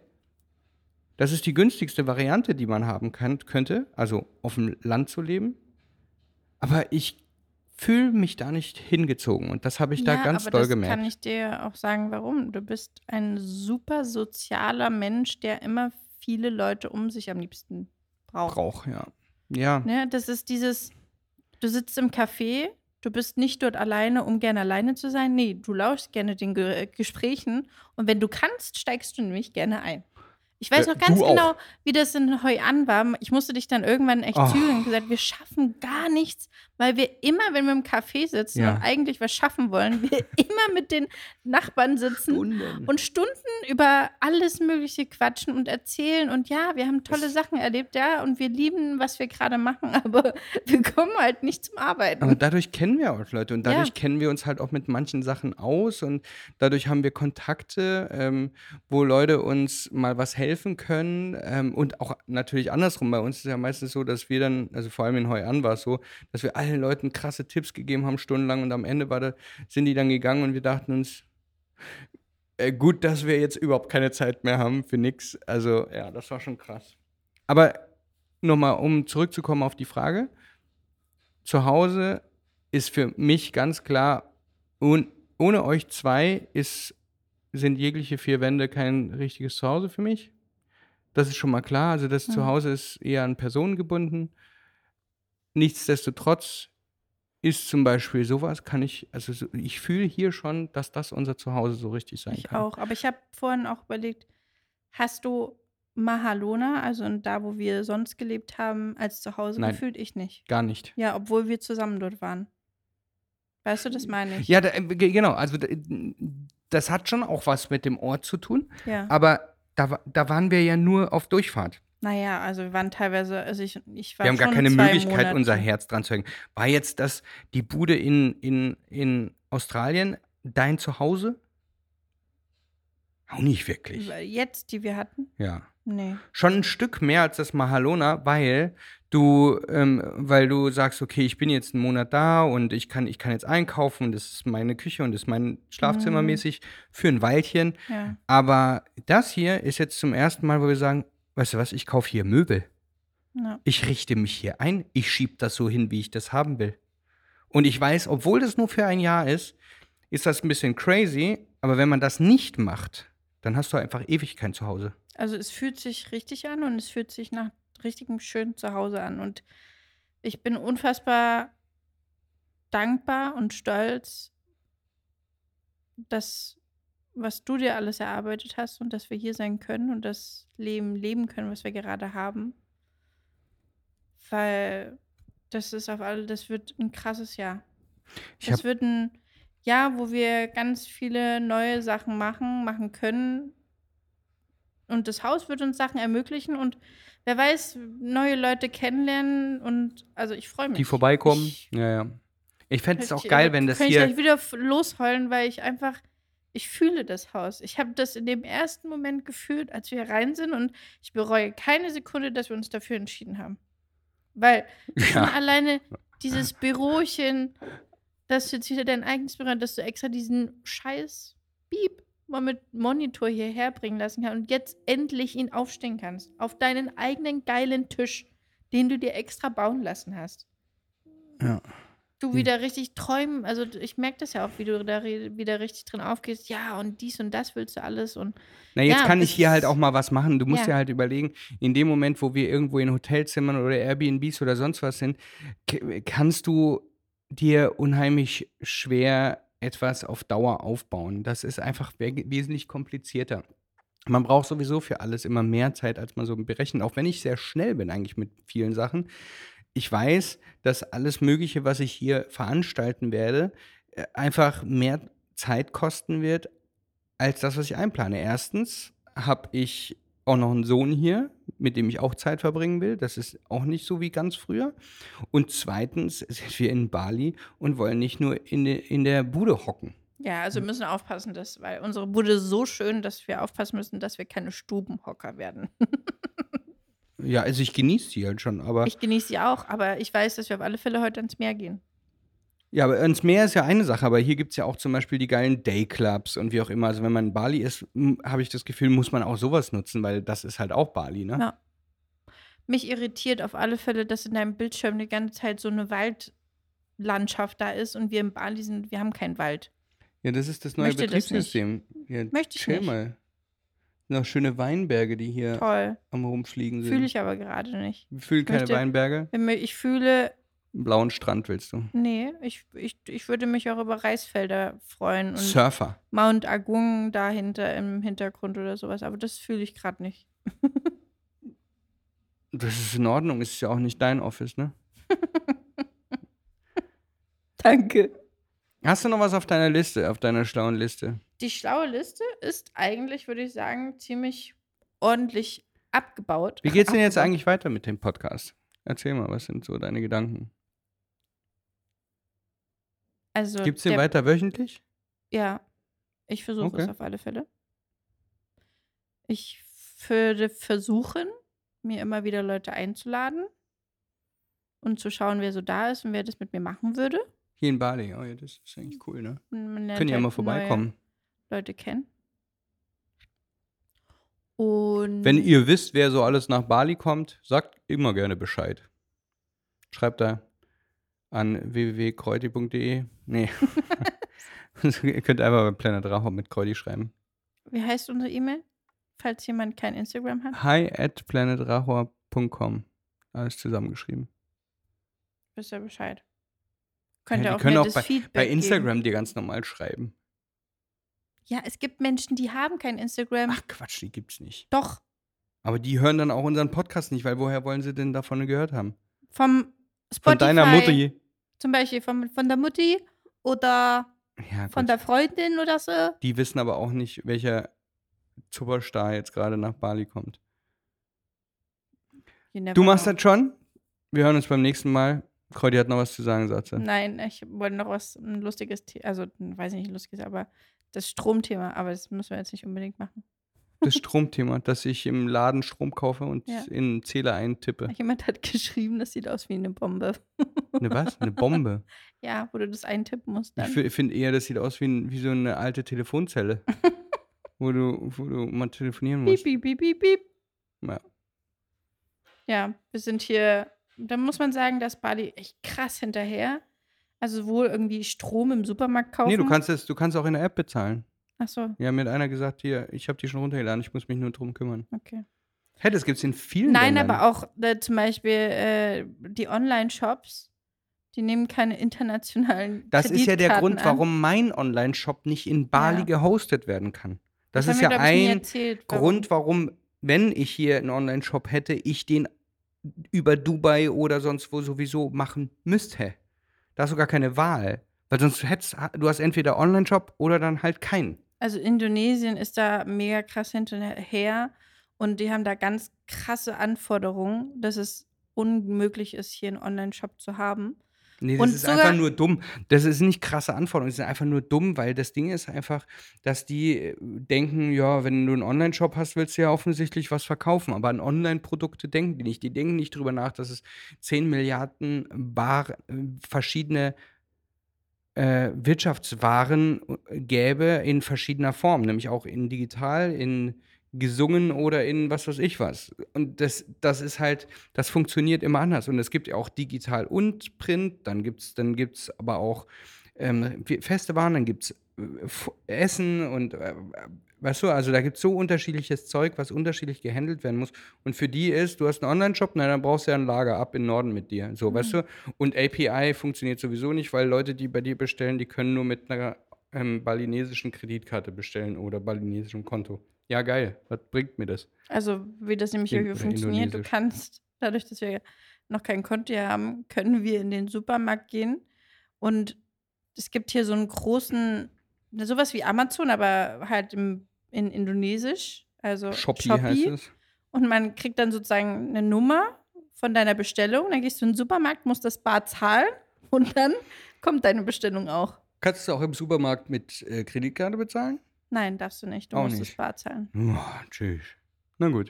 das ist die günstigste Variante, die man haben kann, könnte, also auf dem Land zu leben. Aber ich fühle mich da nicht hingezogen und das habe ich da Ja, ganz aber doll das kann gemerkt. ich dir auch sagen, warum. Du bist ein super sozialer Mensch, der immer viele Leute um sich am liebsten braucht. Brauch, ja. Ja, Ne? Das ist dieses, du sitzt im Café, du bist nicht dort alleine, um gerne alleine zu sein. Nee, du lauschst gerne den Ge Gesprächen und wenn du kannst, steigst du nämlich gerne ein. Ich weiß äh, noch ganz du genau, auch. wie das in Hoi An war. Ich musste dich dann irgendwann echt Oh, zügeln und gesagt, wir schaffen gar nichts, weil wir immer, wenn wir im Café sitzen und ja. eigentlich was schaffen wollen, wir immer mit den Nachbarn sitzen Stunden. und Stunden über alles Mögliche quatschen und erzählen. Und ja, wir haben tolle Das, Sachen erlebt, ja, und wir lieben, was wir gerade machen, aber wir kommen halt nicht zum aber Arbeiten. dadurch kennen wir auch Leute und Ja, dadurch kennen wir uns halt auch mit manchen Sachen aus und dadurch haben wir Kontakte, ähm, wo Leute uns mal was helfen können ähm, und auch natürlich andersrum. Bei uns ist es ja meistens so, dass wir dann, also vor allem in Hoi An war es so, dass wir allen Leuten krasse Tipps gegeben haben, stundenlang und am Ende war da, sind die dann gegangen und wir dachten uns, äh, gut, dass wir jetzt überhaupt keine Zeit mehr haben für nix. Also ja, das war schon krass. Aber nochmal, um zurückzukommen auf die Frage, zu Hause ist für mich ganz klar, un ohne euch zwei ist sind jegliche vier Wände kein richtiges Zuhause für mich. Das ist schon mal klar. Also, das hm. Zuhause ist eher an Personen gebunden. Nichtsdestotrotz ist zum Beispiel sowas, kann ich also, so ich fühle hier schon, dass das unser Zuhause so richtig sein Ich kann. auch. Aber ich habe vorhin auch überlegt, hast du Mahalona, also in da, wo wir sonst gelebt haben, als Zuhause Nein, gefühlt? Ich nicht. gar nicht. Ja, obwohl wir zusammen dort waren. Weißt du, das meine ich. Ja, da, äh, ge genau, also, d das hat schon auch was mit dem Ort zu tun, Ja. aber da wa da waren wir ja nur auf Durchfahrt. Na ja, also wir waren teilweise also ich ich Wir war haben gar schon keine zwei Möglichkeit, unser Monate. Herz dran zu hängen. War jetzt das die Bude in in in Australien dein Zuhause? Auch nicht wirklich. Weil jetzt, die wir hatten? Ja. Ne. Schon ein Stück mehr als das Mahalona, weil du ähm, weil du sagst: „Okay, ich bin jetzt einen Monat da und ich kann ich kann jetzt einkaufen und das ist meine Küche und das ist mein Schlafzimmer Mhm. mäßig für ein Weilchen.“ Ja. Aber das hier ist jetzt zum ersten Mal, wo wir sagen: „Weißt du was, ich kaufe hier Möbel. Ja. Ich richte mich hier ein. Ich schiebe das so hin, wie ich das haben will.“ Und ich weiß, obwohl das nur für ein Jahr ist, ist das ein bisschen crazy, aber wenn man das nicht macht, dann hast du einfach ewig kein Zuhause. Also, es fühlt sich richtig an und es fühlt sich nach richtigem schönen Zuhause an und ich bin unfassbar dankbar und stolz, dass was du dir alles erarbeitet hast und dass wir hier sein können und das Leben leben können, was wir gerade haben. Weil das ist auf alle das wird ein krasses Jahr. Ich Das hab, wird ein Jahr, wo wir ganz viele neue Sachen machen, machen können. Und das Haus wird uns Sachen ermöglichen und wer weiß, neue Leute kennenlernen und also ich freue mich. die vorbeikommen. Ich, Ja, ja. Ich fände es auch ich, geil, da wenn das kann ich hier. gleich wieder f- losheulen, weil ich einfach, ich fühle das Haus. Ich habe das in dem ersten Moment gefühlt, als wir rein sind und ich bereue keine Sekunde, dass wir uns dafür entschieden haben. Weil schon Ja. alleine dieses Bürochen, dass du jetzt wieder dein eigenes Büro, dass du extra diesen scheiß Beep mal mit Monitor hierher bringen lassen kannst und jetzt endlich ihn aufstehen kannst. Auf deinen eigenen geilen Tisch, den du dir extra bauen lassen hast. Ja. Du wieder richtig träumen, also ich merke das ja auch, wie du da re- wieder richtig drin aufgehst. Ja, und dies und das willst du alles und Na, jetzt ja, kann ich das hier halt ist- auch mal was machen. Du musst ja. dir halt überlegen, in dem Moment, wo wir irgendwo in Hotelzimmern oder Airbnbs oder sonst was sind, k- kannst du dir unheimlich schwer etwas auf Dauer aufbauen. Das ist einfach we- wesentlich komplizierter. Man braucht sowieso für alles immer mehr Zeit, als man so berechnet. Auch wenn ich sehr schnell bin eigentlich mit vielen Sachen. Ich weiß, dass alles Mögliche, was ich hier veranstalten werde, äh, einfach mehr Zeit kosten wird, als das, was ich einplane. Erstens habe ich auch noch einen Sohn hier, mit dem ich auch Zeit verbringen will. Das ist auch nicht so wie ganz früher. Und zweitens sind wir in Bali und wollen nicht nur in, de, in der Bude hocken. Ja, also wir müssen aufpassen, dass, weil unsere Bude ist so schön, dass wir aufpassen müssen, dass wir keine Stubenhocker werden. Ja, also ich genieße die halt schon, aber Ich genieße sie auch, aber ich weiß, dass wir auf alle Fälle heute ans Meer gehen. ja, aber ins Meer ist ja eine Sache, aber hier gibt es ja auch zum Beispiel die geilen Dayclubs und wie auch immer. Also wenn man in Bali ist, m, habe ich das Gefühl, muss man auch sowas nutzen, weil das ist halt auch Bali, ne? Ja. Mich irritiert auf alle Fälle, dass in deinem Bildschirm die ganze Zeit so eine Waldlandschaft da ist und wir in Bali sind, wir haben keinen Wald. Ja, das ist das neue Möchte das Betriebssystem. Ja, Möchte ich chill nicht. mal. Noch schöne Weinberge, die hier Toll. am Rumfliegen sind. Fühle ich aber gerade nicht. Wir fühlen Ich keine möchte- Weinberge. Wenn mir- Ich fühle, Einen blauen Strand willst du. nee, ich, ich, ich würde mich auch über Reisfelder freuen und Surfer. Mount Agung dahinter im Hintergrund oder sowas, aber das fühle ich gerade nicht. Das ist in Ordnung, ist ja auch nicht dein Office, ne? Danke. Hast du noch was auf deiner Liste, auf deiner schlauen Liste? Die schlaue Liste ist eigentlich, würde ich sagen, ziemlich ordentlich abgebaut. Wie geht's denn jetzt Abgebaut. eigentlich weiter mit dem Podcast? Erzähl mal, was sind so deine Gedanken? Also Gibt's den der- weiter wöchentlich? Ja, ich versuche es Okay. auf alle Fälle. Ich würde versuchen, mir immer wieder Leute einzuladen und zu schauen, wer so da ist und wer das mit mir machen würde. Hier in Bali, oh ja, das ist eigentlich cool, ne? Und man lernt Können ja halt mal vorbeikommen. neue Leute kennen. Und Wenn ihr wisst, wer so alles nach Bali kommt, sagt immer gerne Bescheid. Schreibt da an w w w punkt kreuti punkt de. Nee. Ihr könnt einfach bei Planet Raucher mit Kreuti schreiben. Wie heißt unsere E-Mail? Falls jemand kein Instagram hat, Hi at planetraucher punkt com. Alles zusammengeschrieben. wisst ihr Bescheid. Könnt Ja, ihr die auch können mir auch das bei, Feedback bei geben. Instagram dir ganz normal schreiben. Ja, es gibt Menschen, die haben kein Instagram. Ach Quatsch, die gibt's nicht. Doch, Aber die hören dann auch unseren Podcast nicht, weil woher wollen sie denn davon gehört haben? vom Spotify. Von deiner Mutti. Zum Beispiel von, von der Mutti oder Ja, von gut. der Freundin oder so. Die wissen aber auch nicht, welcher Superstar jetzt gerade nach Bali kommt. You never Du machst know. das schon? Wir hören uns beim nächsten Mal. Kreuti hat noch was zu sagen, Satze. Nein, ich wollte noch was, ein lustiges Thema, also weiß ich nicht, lustiges, aber das Stromthema, aber das müssen wir jetzt nicht unbedingt machen. Das Stromthema, dass ich im Laden Strom kaufe und Ja. in einen Zähler eintippe. Jemand hat geschrieben, das sieht aus wie eine Bombe. Eine was? Eine Bombe? Ja, wo du das eintippen musst dann. Ich finde eher, das sieht aus wie, ein, wie so eine alte Telefonzelle, wo, du, wo du mal telefonieren Piep, musst. piep, piep, piep, piep. Ja. Ja, wir sind hier, da muss man sagen, dass Bali echt krass hinterher. Also wohl irgendwie Strom im Supermarkt kaufen. Nee, du kannst, es, du kannst auch in der App bezahlen. Ach so, Ja, mir hat einer gesagt, hier, ich habe die schon runtergeladen, ich muss mich nur drum kümmern. okay. Hey, das gibt's in vielen Nein, Ländern. aber auch äh, zum Beispiel äh, die Online-Shops, die nehmen keine internationalen Das ist ja der Kreditkarten Grund, an. warum mein Online-Shop nicht in Bali Ja. gehostet werden kann. Das, haben ist wir, ja glaub ich, nie ein erzählt, warum. Grund, warum, wenn ich hier einen Online-Shop hätte, ich den über Dubai oder sonst wo sowieso machen müsste. Da hast du gar keine Wahl. Weil sonst hättest du hast entweder Online-Shop oder dann halt keinen. Also Indonesien ist da mega krass hinterher und die haben da ganz krasse Anforderungen, dass es unmöglich ist, hier einen Online-Shop zu haben. Nee, das Und ist sogar- einfach nur dumm. Das ist nicht krasse Anforderungen, das ist einfach nur dumm, weil das Ding ist einfach, dass die äh, denken, ja, wenn du einen Online-Shop hast, willst du ja offensichtlich was verkaufen. Aber an Online-Produkte denken die nicht. Die denken nicht drüber nach, dass es zehn Milliarden Bar, äh, verschiedene äh, Wirtschaftswaren äh, gäbe in verschiedener Form, nämlich auch in digital, in gesungen oder in was weiß ich was. Und das, das ist halt, das funktioniert immer anders. Und es gibt ja auch digital und Print, dann gibt es dann gibt's aber auch ähm, feste Waren, dann gibt es äh, Essen und äh, weißt du, also da gibt es so unterschiedliches Zeug, was unterschiedlich gehandelt werden muss. Und für die ist, du hast einen Online-Shop, na dann brauchst du ja ein Lager ab in Norden mit dir. So, Mhm. weißt du? Und A P I funktioniert sowieso nicht, weil Leute, die bei dir bestellen, die können nur mit einer ähm, balinesischen Kreditkarte bestellen oder balinesischem Konto. Ja, geil. Was bringt mir das? Also, wie das nämlich In- irgendwie oder funktioniert, du indonesisch. kannst, dadurch, dass wir noch kein Konto hier haben, können wir in den Supermarkt gehen und es gibt hier so einen großen, na, sowas wie Amazon, aber halt im, in Indonesisch, also Shopee, Shopee. heißt es. Und man kriegt dann sozusagen eine Nummer von deiner Bestellung, dann gehst du in den Supermarkt, musst das bar zahlen und dann kommt deine Bestellung auch. Kannst du auch im Supermarkt mit äh, Kreditkarte bezahlen? Nein, darfst du nicht, du Auch musst nicht. das bar zahlen. Oh, tschüss. Na gut.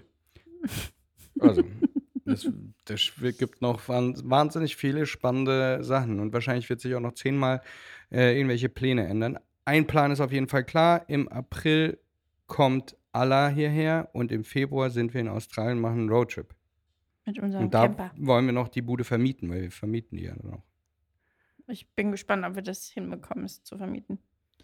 Also, das, das gibt noch wahn- wahnsinnig viele spannende Sachen und wahrscheinlich wird sich auch noch zehnmal äh, irgendwelche Pläne ändern. Ein Plan ist auf jeden Fall klar. Im April kommt Allah hierher und im Februar sind wir in Australien, machen einen Roadtrip. Mit unserem Und da Camper. wollen wir noch die Bude vermieten, weil wir vermieten die ja dann auch. Ich bin gespannt, ob wir das hinbekommen, es zu vermieten.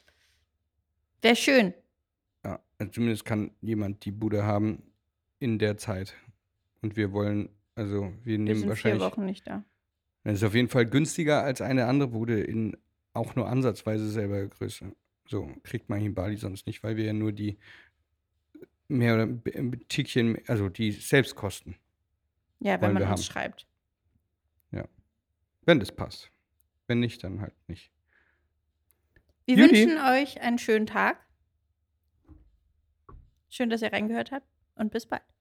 Wäre schön. Ja, also zumindest kann jemand die Bude haben in der Zeit. Und wir wollen, also wir Wir nehmen sind wahrscheinlich. vier Wochen nicht da. Das ist auf jeden Fall günstiger als eine andere Bude in auch nur ansatzweise selber Größe. So kriegt man hier in Bali sonst nicht, weil wir ja nur die mehr oder ein Tickchen, also die Selbstkosten, Ja, wenn wollen man wir uns haben. schreibt. Wenn das passt. Wenn nicht, dann halt nicht. Wir Juti. wünschen euch einen schönen Tag. Schön, dass ihr reingehört habt und bis bald.